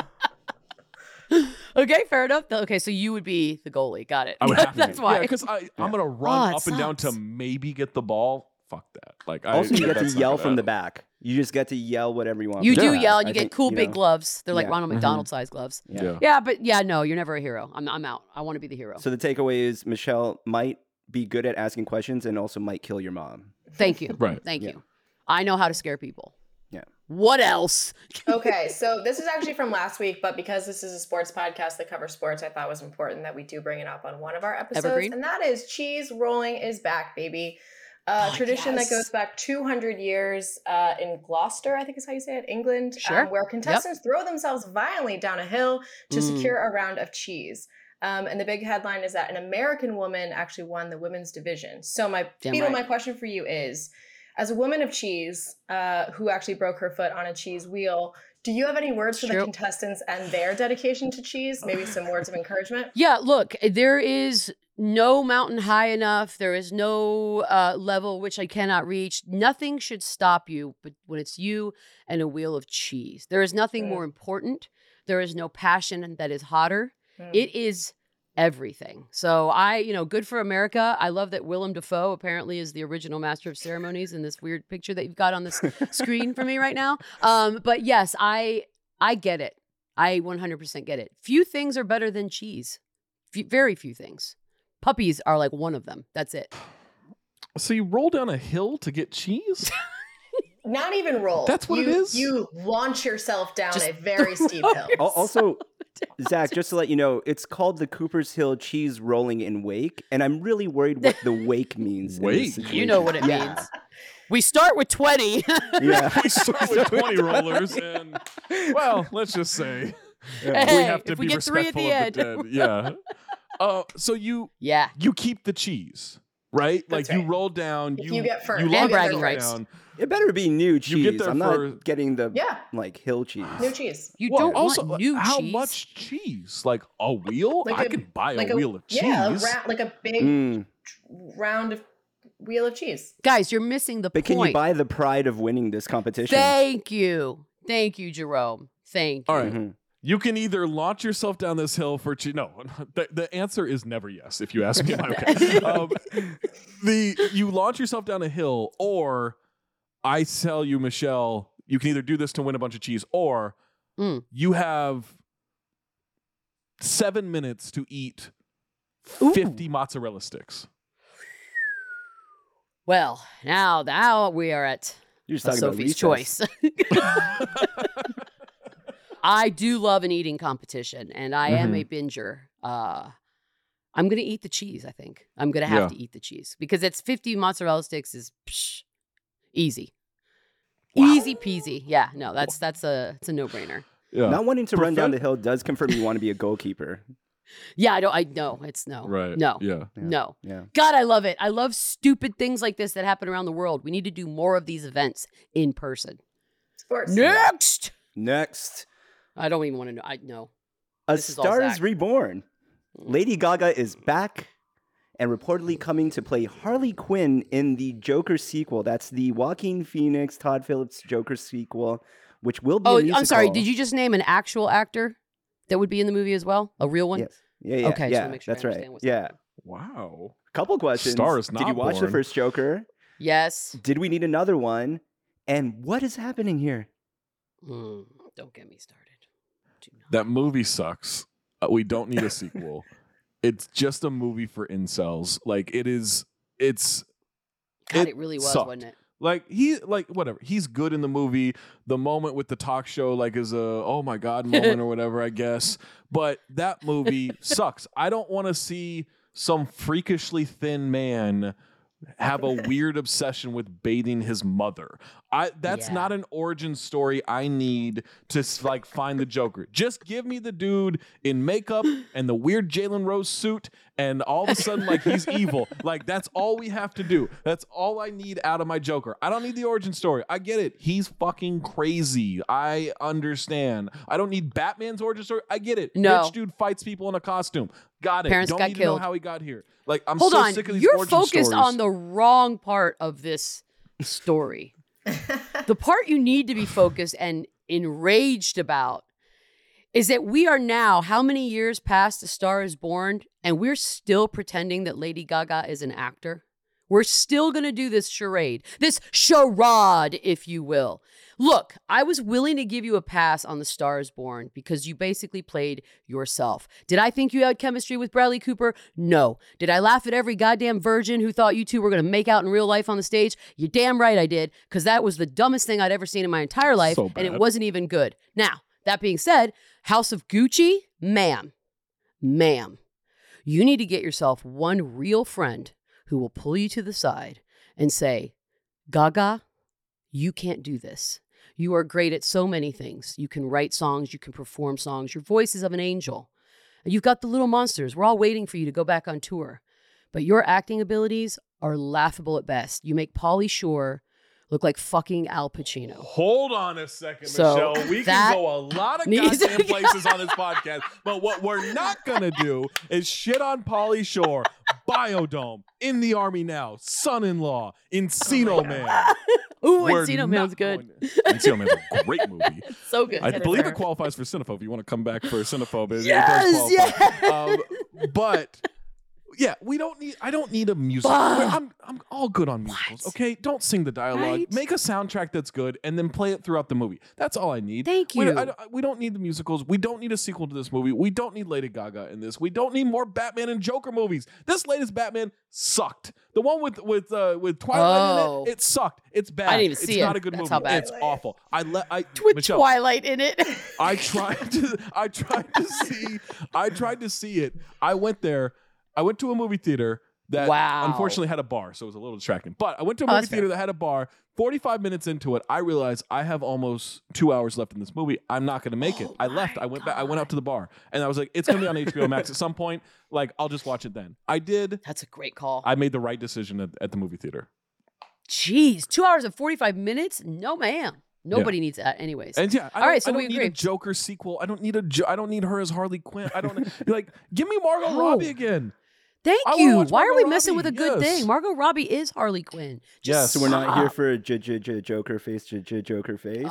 B: Okay, fair enough. Okay, so you would be the goalie. Got it.
C: I would have
B: That's
C: to.
B: why.
C: Yeah, because I'm gonna run up and down to maybe get the ball. Fuck that. Like
F: also you get to yell from the back. You just get to yell whatever you want.
B: You do yell, and you get cool big gloves. They're like Ronald McDonald size gloves.
C: Yeah,
B: but no, you're never a hero. I'm out. I want to be the hero.
F: So the takeaway is Michelle might be good at asking questions and also might kill your mom.
B: Thank you.
C: Right.
B: Thank you. I know how to scare people.
F: Yeah.
B: What else?
E: Okay, so this is actually from last week, but because this is a sports podcast that covers sports, I thought it was important that we do bring it up on one of our episodes.
B: Evergreen?
E: And that is cheese rolling is back, baby. Tradition that goes back 200 years in Gloucester, I think is how you say it, England, where contestants throw themselves violently down a hill to secure a round of cheese. And the big headline is that an American woman actually won the women's division. So my question for you is, as a woman of cheese who actually broke her foot on a cheese wheel, do you have any words for the contestants and their dedication to cheese? Maybe some words of encouragement?
B: Yeah, look, there is no mountain high enough. There is no level which I cannot reach. Nothing should stop you but when it's you and a wheel of cheese. There is nothing more important. There is no passion that is hotter. It is everything. So good for America. I love that Willem Dafoe apparently is the original master of ceremonies in this weird picture that you've got on this screen for me right now. But yes, I get it. I 100% get it. Few things are better than cheese. Very few things. Puppies are like one of them. That's it.
C: So you roll down a hill to get cheese?
E: Not even roll.
C: That's what it is?
E: You launch yourself down a very steep hill.
F: Also, Zach, just to let you know, it's called the Cooper's Hill Cheese Rolling in Wake, and I'm really worried what the wake means.
C: Wake?
B: You know what it means. We start with 20.
C: We start with 20 rollers, and, well, let's just say we have to be respectful of the dead. Yeah. So you keep the cheese, right?
E: That's
C: like you roll down,
E: you get first.
C: You
B: and bragging rights.
C: Down.
F: It better be new cheese.
C: You get there
F: I'm not getting the hill cheese.
E: New cheese.
B: You don't
C: also,
B: want new
C: how
B: cheese.
C: How much cheese? Like a wheel? I could buy a wheel of cheese.
E: Yeah, like a big round of wheel of cheese.
B: Guys, you're missing the point.
F: But can you buy the pride of winning this competition?
B: Thank you, Jerome. Thank you.
C: All right. You can either launch yourself down this hill for cheese. No, the answer is never yes. If you ask me, you launch yourself down a hill, or I tell you, Michelle, you can either do this to win a bunch of cheese, or you have 7 minutes to eat 50 mozzarella sticks.
B: Well, now we are at Sophie's choice. I do love an eating competition, and I am a binger. I'm going to eat the cheese, I think. I'm going to have to eat the cheese because it's 50 mozzarella sticks is easy. Wow. Easy peasy. Yeah, no, it's a no-brainer.
F: Yeah. Not wanting to run down the hill does confirm you want to be a goalkeeper.
B: Yeah, it's no.
C: Right.
B: No.
C: Yeah.
B: No.
F: Yeah.
B: God, I love it. I love stupid things like this that happen around the world. We need to do more of these events in person.
E: Of course.
F: Next.
B: I don't even want to know. I know.
F: A Star is Reborn. Lady Gaga is back and reportedly coming to play Harley Quinn in the Joker sequel. That's the Joaquin Phoenix, Todd Phillips Joker sequel, which will be a musical.
B: I'm sorry. Did you just name an actual actor that would be in the movie as well? A real one?
F: Yes. Yeah.
B: Okay,
F: yeah,
B: make sure
F: that's right.
B: Yeah.
C: Wow.
F: Couple questions.
C: Star is not
F: Did you watch
C: born.
F: the first Joker?
B: Yes.
F: Did we need another one? And what is happening here?
B: Don't get me started.
C: That movie sucks. We don't need a sequel. It's just a movie for incels. Like it really was, sucked.
B: wasn't it?
C: Like whatever. He's good in the movie. The moment with the talk show is a oh my god moment or whatever, I guess. But that movie sucks. I don't want to see some freakishly thin man have a weird obsession with bathing his mother. That's not an origin story I need to find the Joker. Just give me the dude in makeup and the weird Jalen Rose suit, and all of a sudden he's evil. That's all we have to do. That's all I need out of my Joker. I don't need the origin story. I get it. He's fucking crazy. I understand. I don't need Batman's origin story. I get it.
B: No.
C: Rich dude fights people in a costume. Got it.
B: Parents
C: don't
B: got
C: need
B: killed.
C: to know how he got here. I'm
B: Hold
C: so
B: on.
C: sick of these
B: You're
C: origin
B: focused
C: stories.
B: on the wrong part of this story. The part you need to be focused and enraged about is that we are now how many years past A Star Is Born, and we're still pretending that Lady Gaga is an actor? We're still going to do this charade, this charade, if you will. Look, I was willing to give you a pass on The Star Is Born because you basically played yourself. Did I think you had chemistry with Bradley Cooper? No. Did I laugh at every goddamn virgin who thought you two were going to make out in real life on the stage? You're damn right I did, because that was the dumbest thing I'd ever seen in my entire life, and it wasn't even good. Now, that being said, House of Gucci, ma'am, you need to get yourself one real friend who will pull you to the side and say, Gaga, you can't do this. You are great at so many things. You can write songs. You can perform songs. Your voice is of an angel. You've got the Little Monsters. We're all waiting for you to go back on tour. But your acting abilities are laughable at best. You make Pauly Shore look like fucking Al Pacino.
C: Hold on a second,
B: So
C: Michelle. We can go a lot of goddamn places on this podcast, but what we're not going to do is shit on Pauly Shore, Biodome, In the Army Now, Son-in-Law, Encino Man.
B: Ooh, Encino Man's good.
C: Encino Man's a great movie.
B: So good.
C: I believe it qualifies for Cinephobe. If you want to come back for Cinephobe, it
B: Yes,
C: does qualify. But yeah, I don't need a musical. I'm all good on musicals. Okay, don't sing the dialogue.
B: Right?
C: Make a soundtrack that's good, and then play it throughout the movie. That's all I need.
B: Thank you.
C: We don't need the musicals. We don't need a sequel to this movie. We don't need Lady Gaga in this. We don't need more Batman and Joker movies. This latest Batman sucked. The one with Twilight in it sucked. It's bad.
B: I didn't even see it.
C: It's not a good
B: That's
C: movie.
B: how bad.
C: It's awful.
B: With
C: Michelle,
B: Twilight in it.
C: I tried to see it. I went there. I went to a movie theater that unfortunately had a bar, so it was a little distracting. But I went to a movie theater that had a bar. 45 minutes into it, I realized I have almost 2 hours left in this movie. I'm not going to make it. I left. I went back. I went out to the bar, and I was like, it's going to be on HBO Max at some point. I'll just watch it then. I did.
B: That's a great call.
C: I made the right decision at the movie theater.
B: Jeez, 2 hours and 45 minutes? No, ma'am. Nobody needs that, anyways.
C: And yeah,
B: all right, so
C: I don't
B: we
C: need
B: agree.
C: a Joker sequel. I don't need her as Harley Quinn. I don't give me Margot Robbie again.
B: Thank
C: I
B: you.
C: wanna watch
B: Why are we
C: Margot
B: messing with a
C: Robbie.
B: good
C: Yes.
B: thing? Margot Robbie is Harley Quinn.
F: So we're not here for Joker face, Joker face.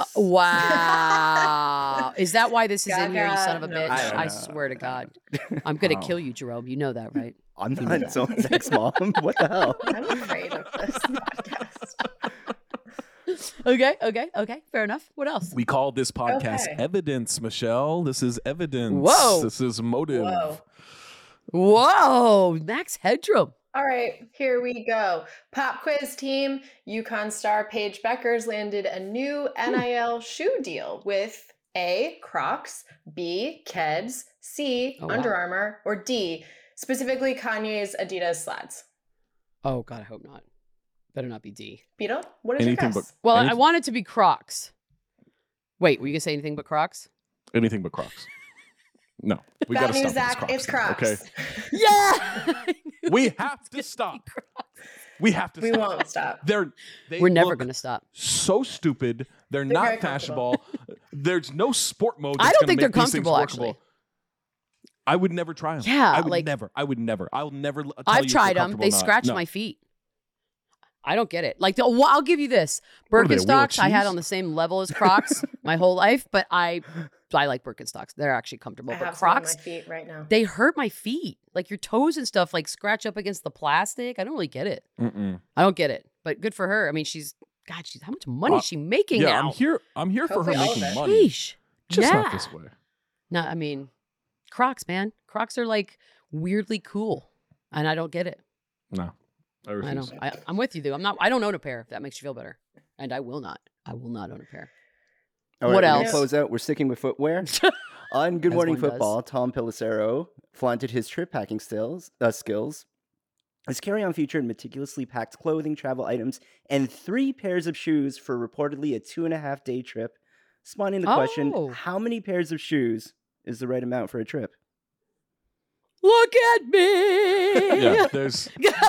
B: Wow. Is that why this is in here, you
E: Gaga,
B: son of a
E: no.
B: bitch?
F: I don't
B: I
F: know.
B: swear to God. I'm going to kill you, Jerome. You know that, right?
F: I'm not someone's ex-mom. What the hell?
E: I'm afraid of this podcast.
B: Okay. Fair enough. What else?
C: We call this podcast
E: Okay.
C: Evidence, Michelle. This is evidence.
B: Whoa.
C: This is motive.
B: Whoa. Max Headroom.
E: All right, here we go. Pop quiz team. UConn star Paige Beckers landed a new NIL shoe deal with A, Crocs, B, Keds, C, Under Armour, or D, specifically Kanye's Adidas Slats.
B: Oh, God, I hope not. Better not be D.
E: Beetle, what is
C: Anything
E: your guess?
B: Well, I want it to be Crocs. Wait, were you going to say anything but Crocs?
C: Anything but Crocs. No, we got
E: Bad
C: to
E: news,
C: stop
E: Zach.
C: with
E: It's
C: this Crocs
E: Crocs.
C: thing,
B: Yeah.
C: Okay, we have to stop. We have to.
E: We
C: stop.
E: won't stop.
B: We're never
C: look
B: going to stop.
C: So stupid. They're
E: very
C: not fashionable. There's no sport mode. That's
B: I don't
C: gonna
B: think they're
C: make these things
B: comfortable,
C: workable.
B: actually.
C: I would never try them.
B: Yeah,
C: I would
B: like-
C: never. I would never. I'll never. Tell
B: I've
C: you if
B: tried
C: they're
B: them.
C: comfortable
B: They
C: or not.
B: scratch
C: No.
B: my feet. I don't get it. I'll give you this.
C: What are they, a wheel of
B: Birkenstocks I had
C: cheese?
B: on the same level as Crocs my whole life, but I like Birkenstocks. They're actually comfortable.
E: I
B: But
E: have some on
B: Crocs,
E: my feet right now.
B: they hurt my feet. Like your toes and stuff scratch up against the plastic. I don't really get it.
C: Mm-mm.
B: I don't get it. But good for her. I mean, she's how much money is she making
C: Yeah,
B: now?
C: I'm here for her
E: Hopefully all of
C: making
E: it.
C: money.
B: Sheesh.
C: Just
B: yeah.
C: not this way.
B: No, I mean, Crocs, man. Crocs are weirdly cool. And I don't get it.
C: No. I refuse.
B: I know. I'm with you, though. I don't own a pair, if that makes you feel better. And I will not. I will not own a pair.
F: All right,
B: what
F: we're
B: else?
F: gonna close out. We're sticking with footwear. On Good
B: As
F: Morning
B: one does.
F: Football, Tom Pelissero flaunted his trip packing skills. His carry-on featured meticulously packed clothing, travel items, and 3 pairs of shoes for reportedly a 2.5-day trip, spawning the question,
B: Oh.
F: how many pairs of shoes is the right amount for a trip?
B: Look at me.
C: Yeah, there's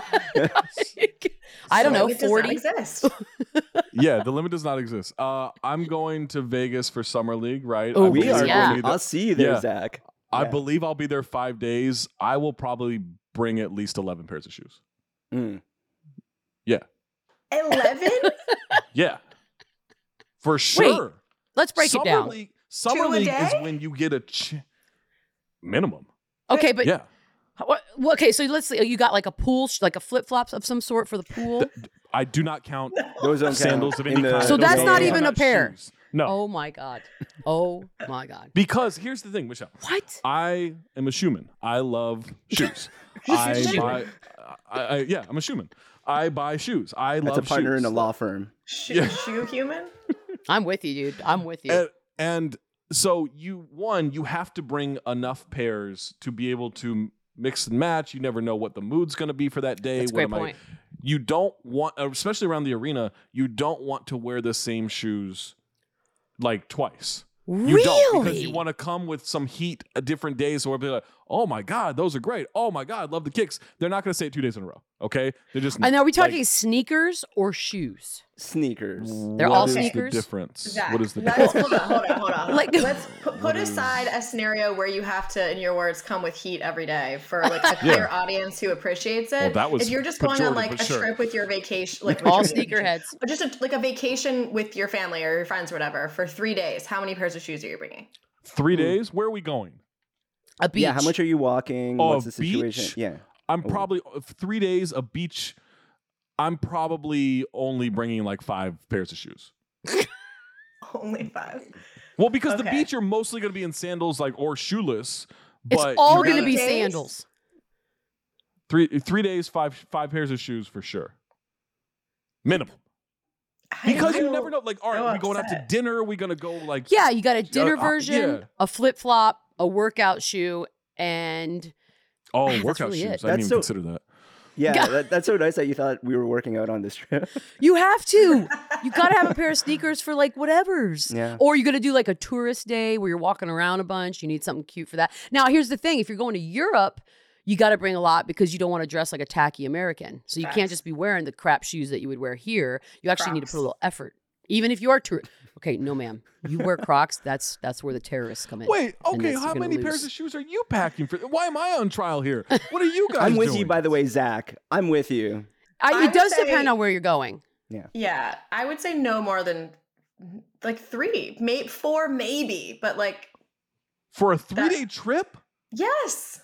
B: I don't know,
E: It does not
B: 40.
E: exist.
C: the limit does not exist. I'm going to Vegas for Summer League, right?
B: Oh,
C: I
F: We
C: believe
F: are.
B: yeah.
C: I'll be there-
F: I'll see you there,
C: Yeah.
F: Zach.
C: I
F: Yeah.
C: believe I'll be there 5 days. I will probably bring at least 11 pairs of shoes.
F: Mm.
E: 11?
C: Yeah, for sure.
B: Let's break
C: Summer
B: it down.
C: League, Summer
E: 2 a
C: League is
E: day?
C: when you get a minimum.
B: Okay, but
C: Yeah.
B: okay, so let's say you got like a pool, like a flip flops of some sort for the pool.
C: I do not count
F: Those don't
C: sandals
F: count
C: of any
F: in the-
C: kind.
B: So
C: Those
B: that's
C: don't
B: not
C: count.
B: even a pair.
C: Shoes. No,
B: Oh my god. Oh my god.
C: because here's the thing, Michelle.
B: What?
C: I am a shoeman. I love shoes.
B: Shoeman.
C: Yeah, I'm a shoeman. I buy shoes. I
F: That's
C: love
F: a partner
C: shoes.
F: in a law firm.
E: Shoe human?
B: I'm with you, dude. I'm with you.
C: And so you have to bring enough pairs to be able to mix and match. You never know what the mood's going to be for that day.
B: That's a great point.
C: You don't want, especially around the arena, you don't want to wear the same shoes like twice. You don't, because you want to come with some heat at different days. So we'll be like, oh my God, those are great. Oh my God, love the kicks. They're not going to say it 2 days in a row. Okay. They're just
B: And are we talking
C: like,
B: sneakers or shoes?
F: Sneakers.
B: They're
C: what
B: all
C: is
B: sneakers?
C: the difference?
E: Zach,
C: What is the
E: let's-
C: difference?
E: hold on.
B: Like-
E: Let's put aside a scenario where you have to, in your words, come with heat every day for like a clear audience who appreciates it.
C: Well, that was
E: if you're just going on
C: pejorative,
E: like
C: but
E: a
C: sure.
E: trip with your vacation, like
B: All
E: with your
B: sneakerheads.
E: or just like a vacation with your family or your friends or whatever for 3 days, how many pairs of shoes are you bringing?
C: 3 days? Where are we going?
B: A beach.
F: Yeah, how much are you walking?
C: Oh,
F: What's the situation?
C: beach?
F: Yeah.
C: I'm probably 3 days a beach. I'm probably only bringing like 5 pairs of shoes.
E: Only 5.
C: Well, because the
E: Okay.
C: beach you're mostly going to be in sandals, like or shoeless. But
B: It's all
C: you're
B: going to
C: gonna-
B: be
E: Days?
B: sandals.
C: 3 days, five pairs of shoes for sure, minimum. Because you never know. Like, all right,
E: so
C: are we going out to
E: upset.
C: dinner? Are we going to go like?
B: Yeah, you got a dinner version,
C: yeah.
B: a flip flop, a workout shoe, and
C: Oh,
B: that's
C: workout
B: really
C: shoes.
B: it.
C: I didn't
F: That's
C: even
F: so-
C: consider that.
F: Yeah, that's so nice that you thought we were working out on this trip.
B: you have to. You got to have a pair of sneakers for like whatever's.
F: Yeah.
B: Or you're going to do like a tourist day where you're walking around a bunch. You need something cute for that. Now, here's the thing. If you're going to Europe, you got to bring a lot because you don't want to dress like a tacky American. So you can't
E: Facts.
B: just be wearing the crap shoes that you would wear here. You actually need to put a
E: Crocs.
B: little effort. Even if you are tourist. Okay, no ma'am. You wear Crocs, that's where the terrorists come in.
C: Wait,
B: And
C: okay.
B: that's-
C: How
B: you're gonna
C: many
B: lose.
C: pairs of shoes are you packing for? Why am I on trial here? What are you guys
F: I'm with
C: doing?
F: you, by the way, Zach. I'm with you.
E: I
B: It
E: would
B: does
E: say-
B: depend on where you're going.
E: Yeah, I would say no more than like 3, maybe 4, maybe, but like
C: For a 3-day trip?
E: yes.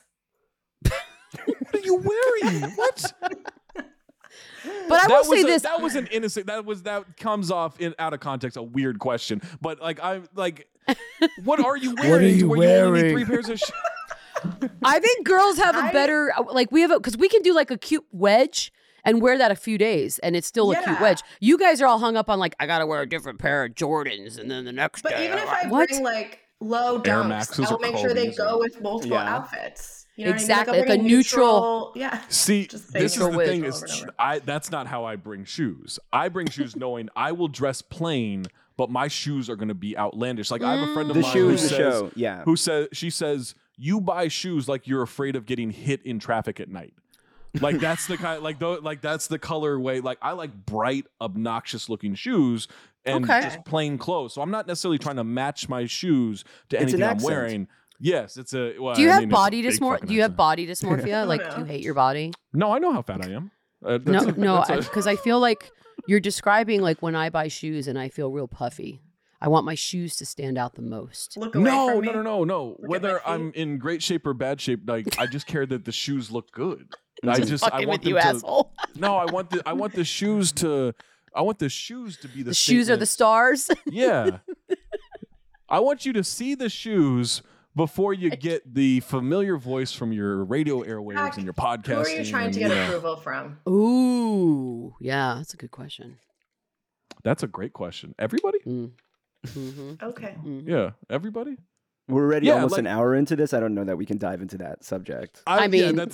C: What are you wearing? What?
B: But I will say this.
C: That was an innocent. That comes off out of context a weird question. But like what are you wearing?
A: What are you
C: to where only need
A: wearing?
C: 3 pairs of shoes?
B: I think girls have a better, like we have because we can do like a cute wedge and wear that a few days and it's still a cute
E: Yeah.
B: wedge. You guys are all hung up on like, I got to wear a different pair of Jordans and then the next
E: But
B: day.
E: even if I
B: What?
E: bring like low
C: Air
E: dunks,
C: Maxes
E: I will
C: or
E: make sure they
C: Kobe's
E: go
C: or-
E: with multiple
F: Yeah.
E: outfits. You know
B: Exactly,
E: what I mean?
B: like a
E: I'll bring
B: neutral-
E: Yeah.
C: See,
E: Just
C: this is
E: neutral
C: the
B: width
C: thing.
E: over
C: Is
E: and over.
C: that's not how I bring shoes. I bring shoes knowing I will dress plain, but my shoes are going to be outlandish. Like I have a friend of
F: The
C: mine
F: shoe
C: who
F: is the
C: says,
F: show. Yeah.
C: she says you buy shoes like you're afraid of getting hit in traffic at night. Like that's the kind that's the colorway. Like I like bright, obnoxious looking shoes and
B: Okay.
C: just plain clothes. So I'm not necessarily trying to match my shoes to
F: It's an
C: anything I'm
F: accent.
C: wearing. Yes, it's a. Well,
B: Do you
C: I
B: have
C: mean, it's a
B: body
C: big
B: dysmorphia?
C: fucking
B: Do you have
C: accent.
B: body dysmorphia? Like,
E: no.
B: do you hate your body?
C: No, I know how fat I am.
B: No, because I feel like you're describing like when I buy shoes and I feel real puffy. I want my shoes to stand out the most.
E: Look away
C: No,
E: from me.
C: no.
E: Look at my
C: Whether
E: feet.
C: I'm in great shape or bad shape, like I just care that the shoes look good. I
B: Fucking
C: want
B: with you,
C: them to.
B: asshole.
C: No, I want the shoes to. I want the shoes to be the.
B: The shoes are the
C: statement.
B: stars.
C: Yeah. I want you to see the shoes before you get the familiar voice from your radio airwaves and your podcast.
E: Who are you trying to get approval from?
B: Ooh, yeah, that's a good question.
C: That's a great question. Everybody?
B: Mm-hmm.
E: Okay.
B: Mm-hmm.
C: Yeah, everybody.
F: We're already almost an hour into this. I don't know that we can dive into that subject.
C: I mean, that's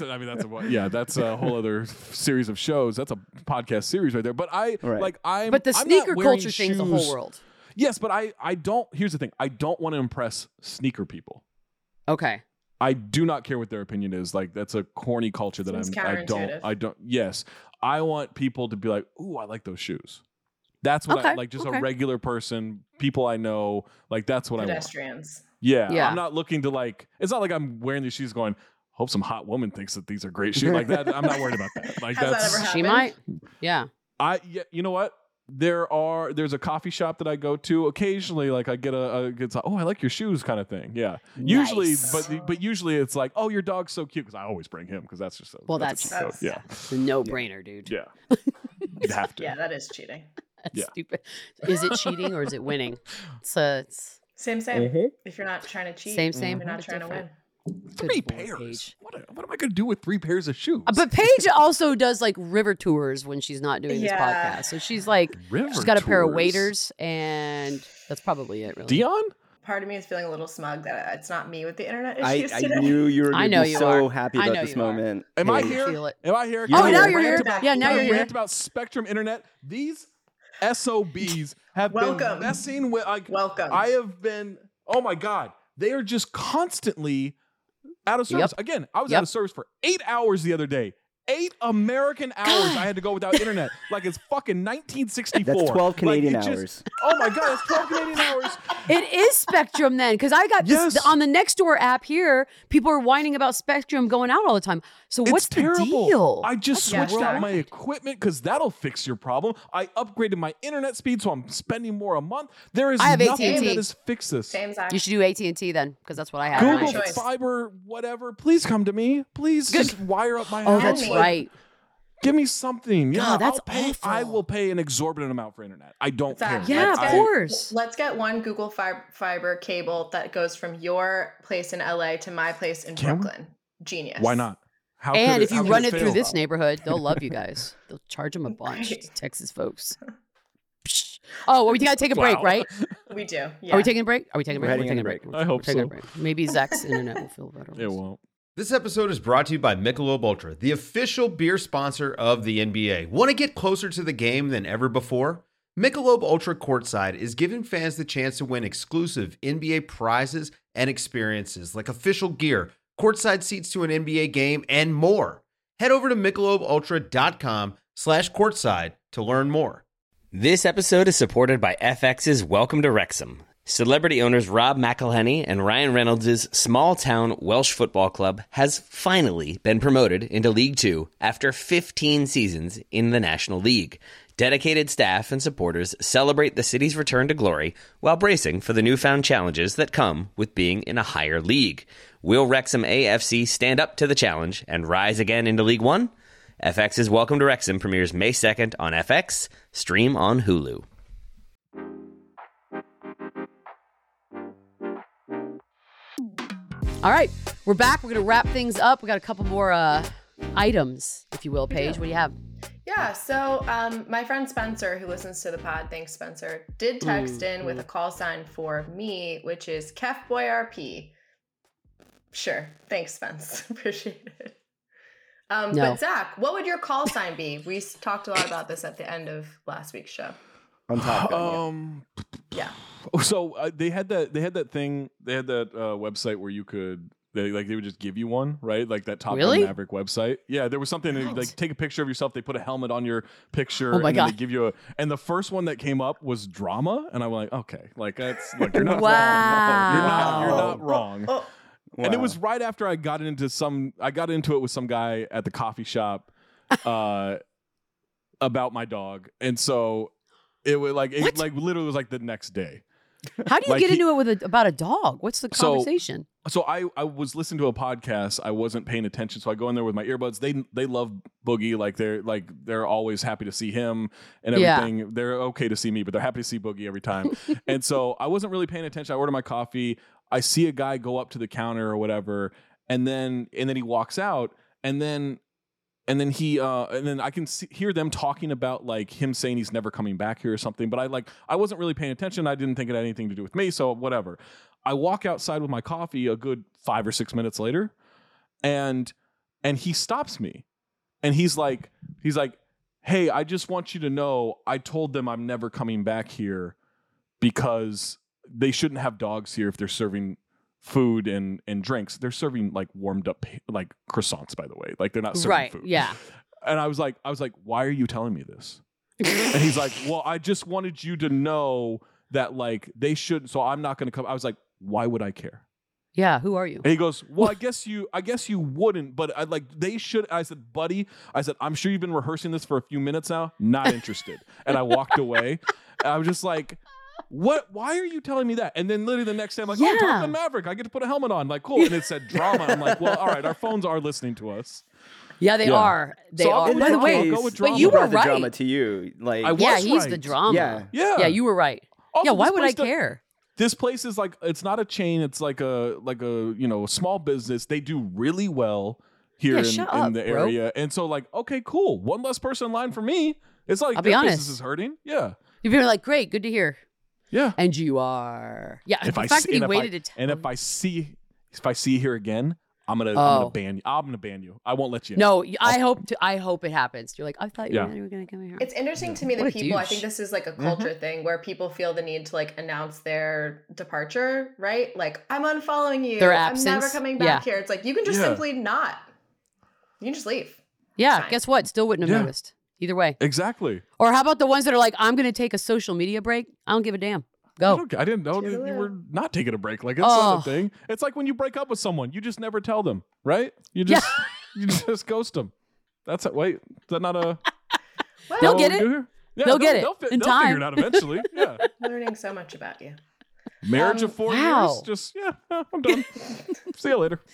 C: a whole other series of shows. That's a podcast series right there. But
B: But the sneaker culture thing's the whole world.
C: Yes, but I don't. Here's the thing. I don't want to impress sneaker people.
B: Okay.
C: I do not care what their opinion is. Like, that's a corny culture that I don't. Yes, I want people to be like, "Ooh, I like those shoes." That's what I like. Just a regular person, people I know. Like, that's what
E: pedestrians.
C: I want. Yeah, I'm not looking to like. It's not like I'm wearing these shoes going, hope some hot woman thinks that these are great shoes. Like that. I'm not worried about that. Like
E: Has
C: that's
E: that ever happened?
B: She might. Yeah.
C: You know what? There's a coffee shop that I go to occasionally. Like I get it's like, oh, I like your shoes kind of thing. Yeah.
B: Nice.
C: Usually, but usually it's like, oh, your dog's so cute, because I always bring him because that's just so.
B: Well,
C: that's
B: a no-brainer, dude.
C: Yeah. You have to.
E: Yeah, that is cheating.
B: That's stupid. Is it cheating or is it winning? It's
E: same.
C: Mm-hmm.
E: If you're not trying to cheat,
B: same.
E: You're not trying to win.
C: 3 pairs. What am I going to do with 3 pairs of shoes?
B: But Paige also does like river tours when she's not doing this podcast. So she's like, she's got a pair of waders, and that's probably it, really.
C: Dion?
E: Part of me is feeling a little smug that it's not me with the internet issues
F: I
E: today.
F: knew you were going to be so happy
B: I
F: about
B: know
F: this
B: you are.
F: moment.
C: Am I here? Am I here?
B: Oh, now you're here. Yeah, now you're here.
C: Rant about Spectrum Internet. These SOBs have been messing with.
E: Welcome.
C: I have been. Oh my God, they are just constantly out of service. Again, I was out of service for 8 hours the other day. 8 American hours I had to go without internet. Like it's fucking 1964.
F: That's 12 Canadian hours.
C: Oh my God, it's 12 Canadian hours.
B: It is Spectrum then, because I got this on the Nextdoor app here. People are whining about Spectrum going out all the time. So what's the deal?
C: I just switched out my equipment because that'll fix your problem. I upgraded my internet speed, so I'm spending more a month. There is nothing that has fixed this.
B: You should do AT&T then, because that's what I have.
C: Google Fiber, whatever. Please come to me. Please just wire up my house.
B: Oh, that's right.
C: Give me something. Yeah,
B: God, that's awful.
C: I will pay an exorbitant amount for internet. I don't care.
B: Yeah, of course.
E: Let's get one Google Fiber cable that goes from your place in LA to my place in Brooklyn. Genius.
C: Why not?
B: And if you run it through this neighborhood, they'll love you guys. They'll charge them a bunch. Texas folks. Oh, we gotta take a break, right?
E: We do. Yeah.
B: Are we taking a break? We're taking a break.
C: I hope so.
B: Maybe Zach's internet will feel better.
C: It won't.
G: This episode is brought to you by Michelob Ultra, the official beer sponsor of the NBA. Want to get closer to the game than ever before? Michelob Ultra Courtside is giving fans the chance to win exclusive NBA prizes and experiences like official gear, courtside seats to an NBA game, and more. Head over to MichelobUltra.com/courtside to learn more.
D: This episode is supported by FX's Welcome to Wrexham. Celebrity owners Rob McElhenney and Ryan Reynolds' small-town Welsh football club has finally been promoted into League Two after 15 seasons in the National League. Dedicated staff and supporters celebrate the city's return to glory while bracing for the newfound challenges that come with being in a higher league. Will Wrexham AFC stand up to the challenge and rise again into League One? FX's Welcome to Wrexham premieres May 2nd on FX, stream on Hulu.
B: All right, we're back. We're going to wrap things up. We got a couple more items, if you will, Paige. What do you have?
E: Yeah, so my friend Spencer, who listens to the pod, thanks Spencer, did text in with a call sign for me, which is KefBoyRP. Sure, thanks, Spence. Appreciate it. But Zach, what would your call sign be? We talked a lot about this at the end of last week's show.
F: On Top Gun,
E: yeah.
C: So they had that website where you could they would just give you one, right? Like that Top Gun Maverick website. Yeah, there was something like take a picture of yourself. They put a helmet on your picture.
B: Oh my God.
C: They give you and the first one that came up was drama, and I'm like, okay, like that's like you're not
B: wow.
C: wrong. You're not wrong.
E: Oh.
C: Wow. And it was right after I got into it with some guy at the coffee shop about my dog, and so it was like literally was like the next day.
B: How do you get into it about a dog? What's the conversation?
C: So I was listening to a podcast. I wasn't paying attention, so I go in there with my earbuds. They love Boogie. They're always happy to see him and everything. Yeah. They're okay to see me, but they're happy to see Boogie every time. And so I wasn't really paying attention. I ordered my coffee. I see a guy go up to the counter or whatever, and then he walks out, and then I can hear them talking about like him saying he's never coming back here or something. But I wasn't really paying attention. I didn't think it had anything to do with me. So whatever. I walk outside with my coffee a good 5 or 6 minutes later, and he stops me, and he's like, hey, I just want you to know I told them I'm never coming back here because they shouldn't have dogs here if they're serving food and drinks. They're serving like warmed up like croissants, by the way. Like they're not serving food.
B: Yeah.
C: And I was like, why are you telling me this? And he's like, well, I just wanted you to know that like they shouldn't. So I'm not going to come. I was like, why would I care?
B: Yeah, who are you?
C: And he goes, well, I guess you wouldn't, but they should. I said, buddy, I'm sure you've been rehearsing this for a few minutes now. Not interested. And I walked away. And I was just like, what? Why are you telling me that? And then literally the next day, I'm like, oh, Top Gun Maverick. I get to put a helmet on. Like, cool. And it said drama. I'm like, well, all right, our phones are listening to us.
B: Yeah, they are. They are.
F: By the way,
B: but you were
F: the
B: right.
F: drama to you. Like,
B: he's the drama.
C: Yeah,
B: you were right.
C: Also,
B: why would I care?
C: This place is like, it's not a chain. It's like a small business. They do really well here in the area. And so like, okay, cool. One less person in line for me. It's like,
B: I'll be honest.
C: Business is hurting. Yeah.
B: You'd be like, great, good to hear.
C: Yeah.
B: And you are. Yeah.
C: If I see here again, I'm gonna ban you. I'm gonna ban you. I won't let you.
B: No, I hope it happens. You're like, I thought you were gonna come here.
E: It's interesting to me that people. I think this is like a culture thing where people feel the need to like announce their departure, right? Like, I'm unfollowing you.
B: Their absence.
E: I'm never coming back here. It's like you can just simply not. You can just leave.
B: Yeah. Guess what? Still wouldn't have noticed. Either way.
C: Exactly.
B: Or how about the ones that are like, I'm going to take a social media break? I don't give a damn. Go.
C: I didn't know you were not taking a break. Like, it's not a thing. It's like when you break up with someone, you just never tell them, right? You just ghost them. That's it. Wait, is that not a...
B: They'll get it.
C: Yeah,
B: they'll get it in
C: they'll
B: time.
C: figure it out eventually. Yeah.
E: Learning so much about you.
C: Marriage of 4 years. Just, I'm done. See you later.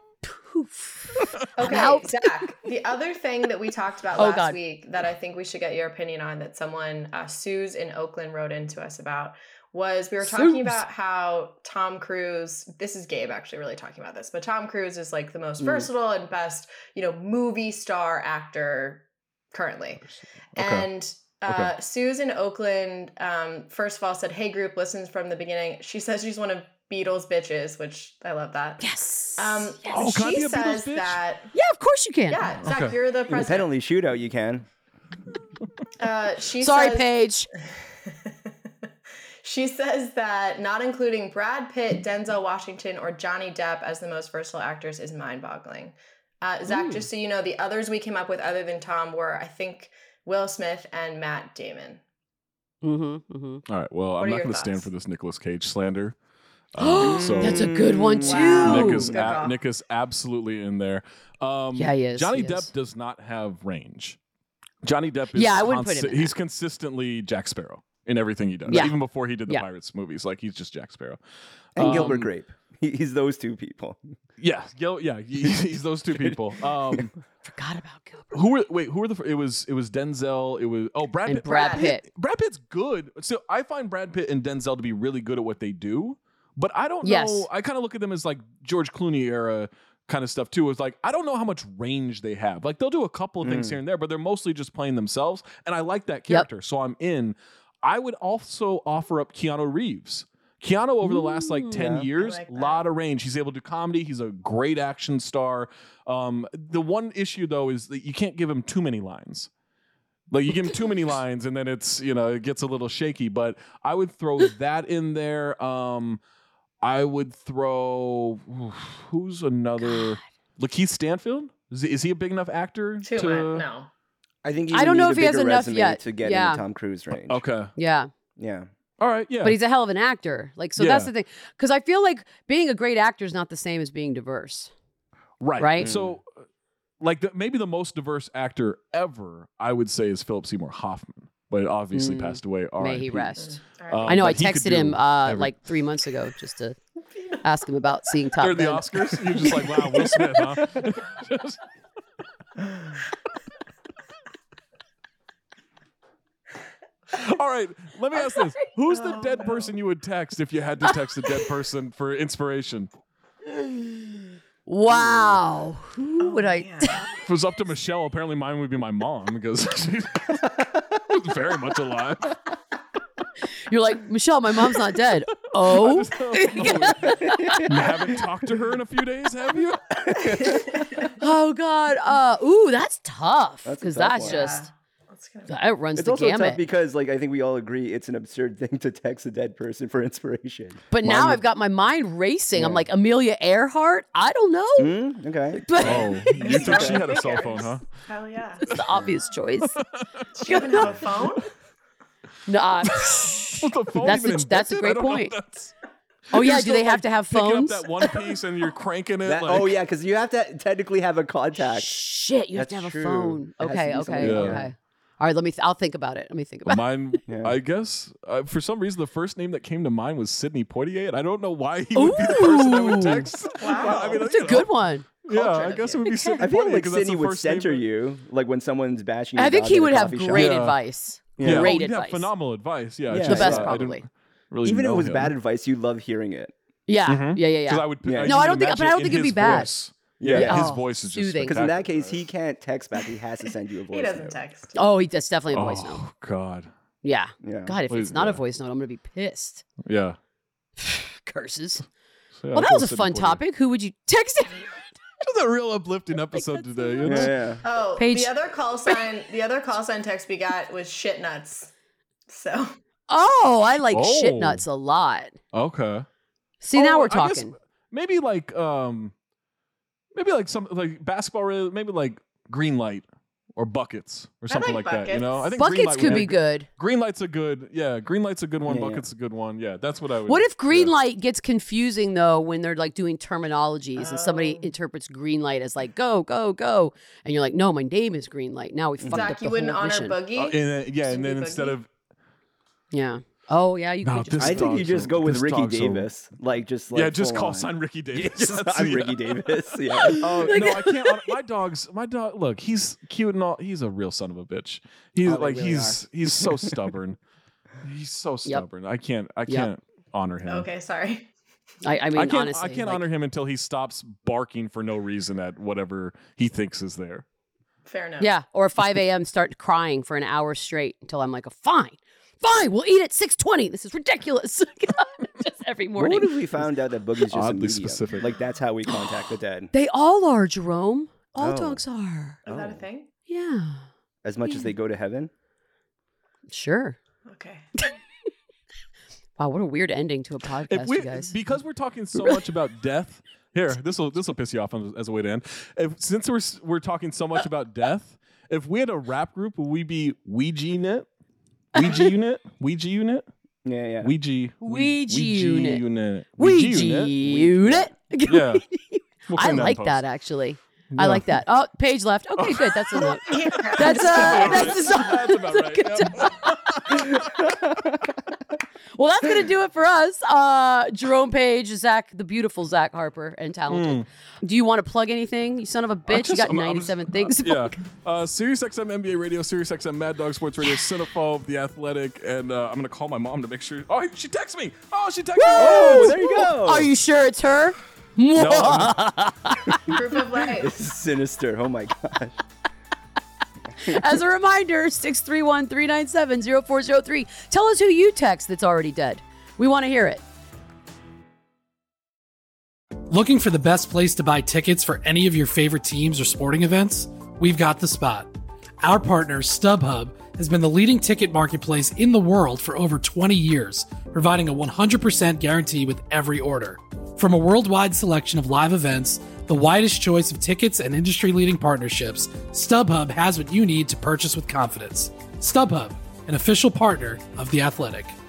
E: Okay, Zach, the other thing that we talked about last week that I think we should get your opinion on, that someone, Suze in Oakland, wrote into us about, was we were talking about how Tom Cruise, this is Gabe actually really talking about this, but Tom Cruise is like the most versatile and best, movie star actor currently. Okay. And Suze in Oakland, first of all, said, hey group, listens from the beginning. She says she's one of Beatles bitches, which I love that.
B: Yes.
E: She says that.
B: Yeah, of course you can.
E: Yeah, Zach, you're the president.
F: In the penalty shootout, you can.
B: Sorry, Paige.
E: She says that not including Brad Pitt, Denzel Washington, or Johnny Depp as the most versatile actors is mind-boggling. Zach, just so you know, the others we came up with other than Tom were, I think, Will Smith and Matt Damon.
C: All right. Well, I'm not going to stand for this Nicolas Cage slander.
B: So that's a good one too.
C: Nick is absolutely in there.
B: He is.
C: Johnny Depp does not have range. Johnny Depp is
B: I wouldn't put him in
C: he's consistently Jack Sparrow in everything he does.
B: Yeah.
C: Even before he did the Pirates movies, like he's just Jack Sparrow.
F: And Gilbert Grape. He's those two people.
C: Yeah, he's those two people.
B: Forgot about Gilbert.
C: Who were the? It was Denzel. It was Brad Pitt.
B: Brad Pitt.
C: Brad Pitt's good. So I find Brad Pitt and Denzel to be really good at what they do. But I don't know. I kind of look at them as like George Clooney era kind of stuff too. It's like, I don't know how much range they have. Like they'll do a couple of things here and there, but they're mostly just playing themselves. And I like that character. So I'm in. I would also offer up Keanu Reeves. Keanu over the last like 10 years, a lot of range. He's able to do comedy. He's a great action star. The one issue though is that you can't give him too many lines. Like you give him too many lines and then it's, it gets a little shaky, but I would throw that in there. I would throw, who's another? Lakeith Stanfield? Is he a big enough actor?
E: No.
F: I think
B: I don't know if he has enough yet
F: to get into Tom Cruise range.
C: Okay.
B: Yeah.
C: All right. Yeah.
B: But he's a hell of an actor. Like, so that's the thing. Because I feel like being a great actor is not the same as being diverse. Right.
C: So, like, maybe the most diverse actor ever, I would say, is Philip Seymour Hoffman. But it obviously passed away.
B: May he rest. I know. I texted him like 3 months ago just to ask him about seeing Top Gun.
C: During the Oscars, you're just like, wow, Will Smith, huh? All All right, let me ask this: who's the dead person you would text if you had to text a dead person for inspiration?
B: Wow. Who would I?
C: If it was up to Michelle, apparently mine would be my mom because she's very much alive.
B: You're like, Michelle, my mom's not dead. Oh.
C: You haven't talked to her in a few days, have you?
B: Oh, God. Ooh, that's tough. Because that's
F: one.
B: just... That runs
F: It's
B: the
F: also
B: gamut.
F: tough because, like, I think we all agree it's an absurd thing to text a dead person for inspiration.
B: But now I've got my mind racing. I'm like, Amelia Earhart? I don't know.
F: Okay.
C: Oh, you think she had a cell phone, huh?
E: Hell yeah.
B: It's the obvious choice.
E: She even have a phone?
B: Nah. That's a great point. Oh, yeah. Do they have to have phones?
C: Picking up that one piece and you're cranking it.
F: Oh, yeah, because you have to technically have a contact.
B: Shit, you have to have
F: That's
B: a phone.
F: true. It has to be something.
B: Okay. All right, I'll think about it. Let me think about it.
C: Mine, I guess, for some reason, the first name that came to mind was Sidney Poitier, and I don't know why he would be the person I would text.
E: Wow.
C: I mean,
B: It's a good one.
C: Yeah, I guess it would be Sidney
F: I feel
C: Poitier
F: like
C: because that's
F: Sydney
C: the
F: would
C: first
F: center
C: name.
F: you, like when someone's bashing.
B: I
F: your
B: think
F: dog
B: he
F: at a
B: would have
F: coffee shop.
B: great
C: Yeah.
B: advice.
C: Yeah,
B: Great
C: he'd have
B: advice.
C: phenomenal advice. Yeah,
F: Yeah.
C: it's
B: The
C: just,
B: best,
C: I
B: probably.
C: didn't really
F: Even if it
C: know
F: was
C: him.
F: bad advice, you love hearing it.
B: Yeah.
C: Because I would.
F: Yeah.
B: No, I don't think it'd be bad.
C: Yeah, his
B: Oh,
C: voice is just
B: soothing.
F: Because in that
C: spectacular.
F: case, he can't text back. He has to send you a voice
E: He doesn't
F: note.
E: text.
B: Oh, that's definitely a voice note.
C: Oh God.
B: Yeah.
F: Yeah.
B: God, if
C: Please,
B: it's not a
C: yeah.
B: voice note, I'm going to be pissed.
C: Yeah.
B: Curses.
C: So, yeah,
B: Well, that
C: I'll
B: was a
C: Sidney
B: fun
C: Poitier.
B: topic. Who would you text?
C: It was a real uplifting episode today. You know?
F: Yeah.
E: Oh,
B: Paige-
E: the other call sign text we got was shit nuts. So
B: Oh, I like
C: Oh.
B: shit nuts a lot.
C: Okay.
B: See, now we're
C: I guess
B: talking.
C: maybe like some like basketball related, maybe like green light or buckets or something
E: like
C: like that. You know, I think
B: Buckets
C: green light
B: could
C: would
B: be good.
C: Green light's a good, green light's a good one.
F: Yeah, yeah.
C: Bucket's a good one. Yeah, that's what I would.
B: What if green
C: yeah.
B: light gets confusing though when they're like doing terminologies and somebody
E: Oh.
B: interprets green light as like go go go and you're like no, my name is green light. Now we fucked up
E: Zach,
B: the
E: you wouldn't
B: whole
E: honor
B: mission.
E: Boogie?
C: And then, yeah, and then
E: Boogie?
C: instead of
B: Yeah. Oh yeah, you
C: No,
B: could just.
C: this
F: I think you
C: dog's
F: just
C: so-
F: go with
C: this
F: Ricky
C: dog's so-
F: Davis. Just
C: just
F: full
C: call
F: on.
C: sign Ricky Davis.
F: Just,
C: That's-
F: I'm
C: yeah.
F: Ricky Davis. Yeah.
C: Oh no, I can't. My dog. Look, he's cute and all. He's a real son of a bitch. He's
F: Oh, they
C: like
F: really
C: he's so stubborn. He's so stubborn. I can't honor him.
E: Okay, sorry.
B: I mean, honestly,
C: I can't
B: like,
C: honor him until he stops barking for no reason at whatever he thinks is there.
E: Fair enough.
B: Yeah, or 5 a.m. start crying for an hour straight until I'm like, fine, we'll eat at 6:20. This is ridiculous. Just every morning.
F: What if we found out that Boogie's just a
C: Oddly
F: medium?
C: specific.
F: Like that's how we contact the dead.
B: They all are, Jerome. All
F: Oh.
B: dogs are.
E: Is that a thing?
B: Yeah.
F: As much as they go to heaven.
B: Sure.
E: Okay.
B: Wow, what a weird ending to a podcast, you guys.
C: Because we're talking so much about death. Here, this will piss you off as a way to end. Since we're talking so much about death, if we had a rap group, would we be Ouija Unit? Ouija Unit? Ouija Unit?
F: Yeah, yeah.
C: Ouija
B: Unit.
C: Unit.
B: Ouija Unit.
C: Yeah. We'll
B: I
C: clean
B: like
C: in
B: that
C: post.
B: actually.
C: Yeah.
B: I like that. Oh, Paige left. Okay, good. That's enough.
E: Yeah.
B: That's
C: That's about right.
B: Well, that's gonna do it for us. Jerome Page, Zach, the beautiful Zach Harper, and talented. Do you want to plug anything? You son of a bitch! You got 97 things.
C: Yeah. SiriusXM NBA Radio, SiriusXM Mad Dog Sports Radio, Cinephobe, The Athletic, and I'm going to call my mom to make sure. Oh, she texts me. Oh, she texts me.
F: Oh, there you go.
B: Are you sure it's her?
C: No,
E: Proof of life.
F: This is sinister. Oh my gosh.
B: As a reminder, 631-397-0403. Tell us who you text that's already dead. We want to hear it.
H: Looking for the best place to buy tickets for any of your favorite teams or sporting events? We've got the spot. Our partner, StubHub, has been the leading ticket marketplace in the world for over 20 years, providing a 100% guarantee with every order. From a worldwide selection of live events, the widest choice of tickets and industry-leading partnerships, StubHub has what you need to purchase with confidence. StubHub, an official partner of The Athletic.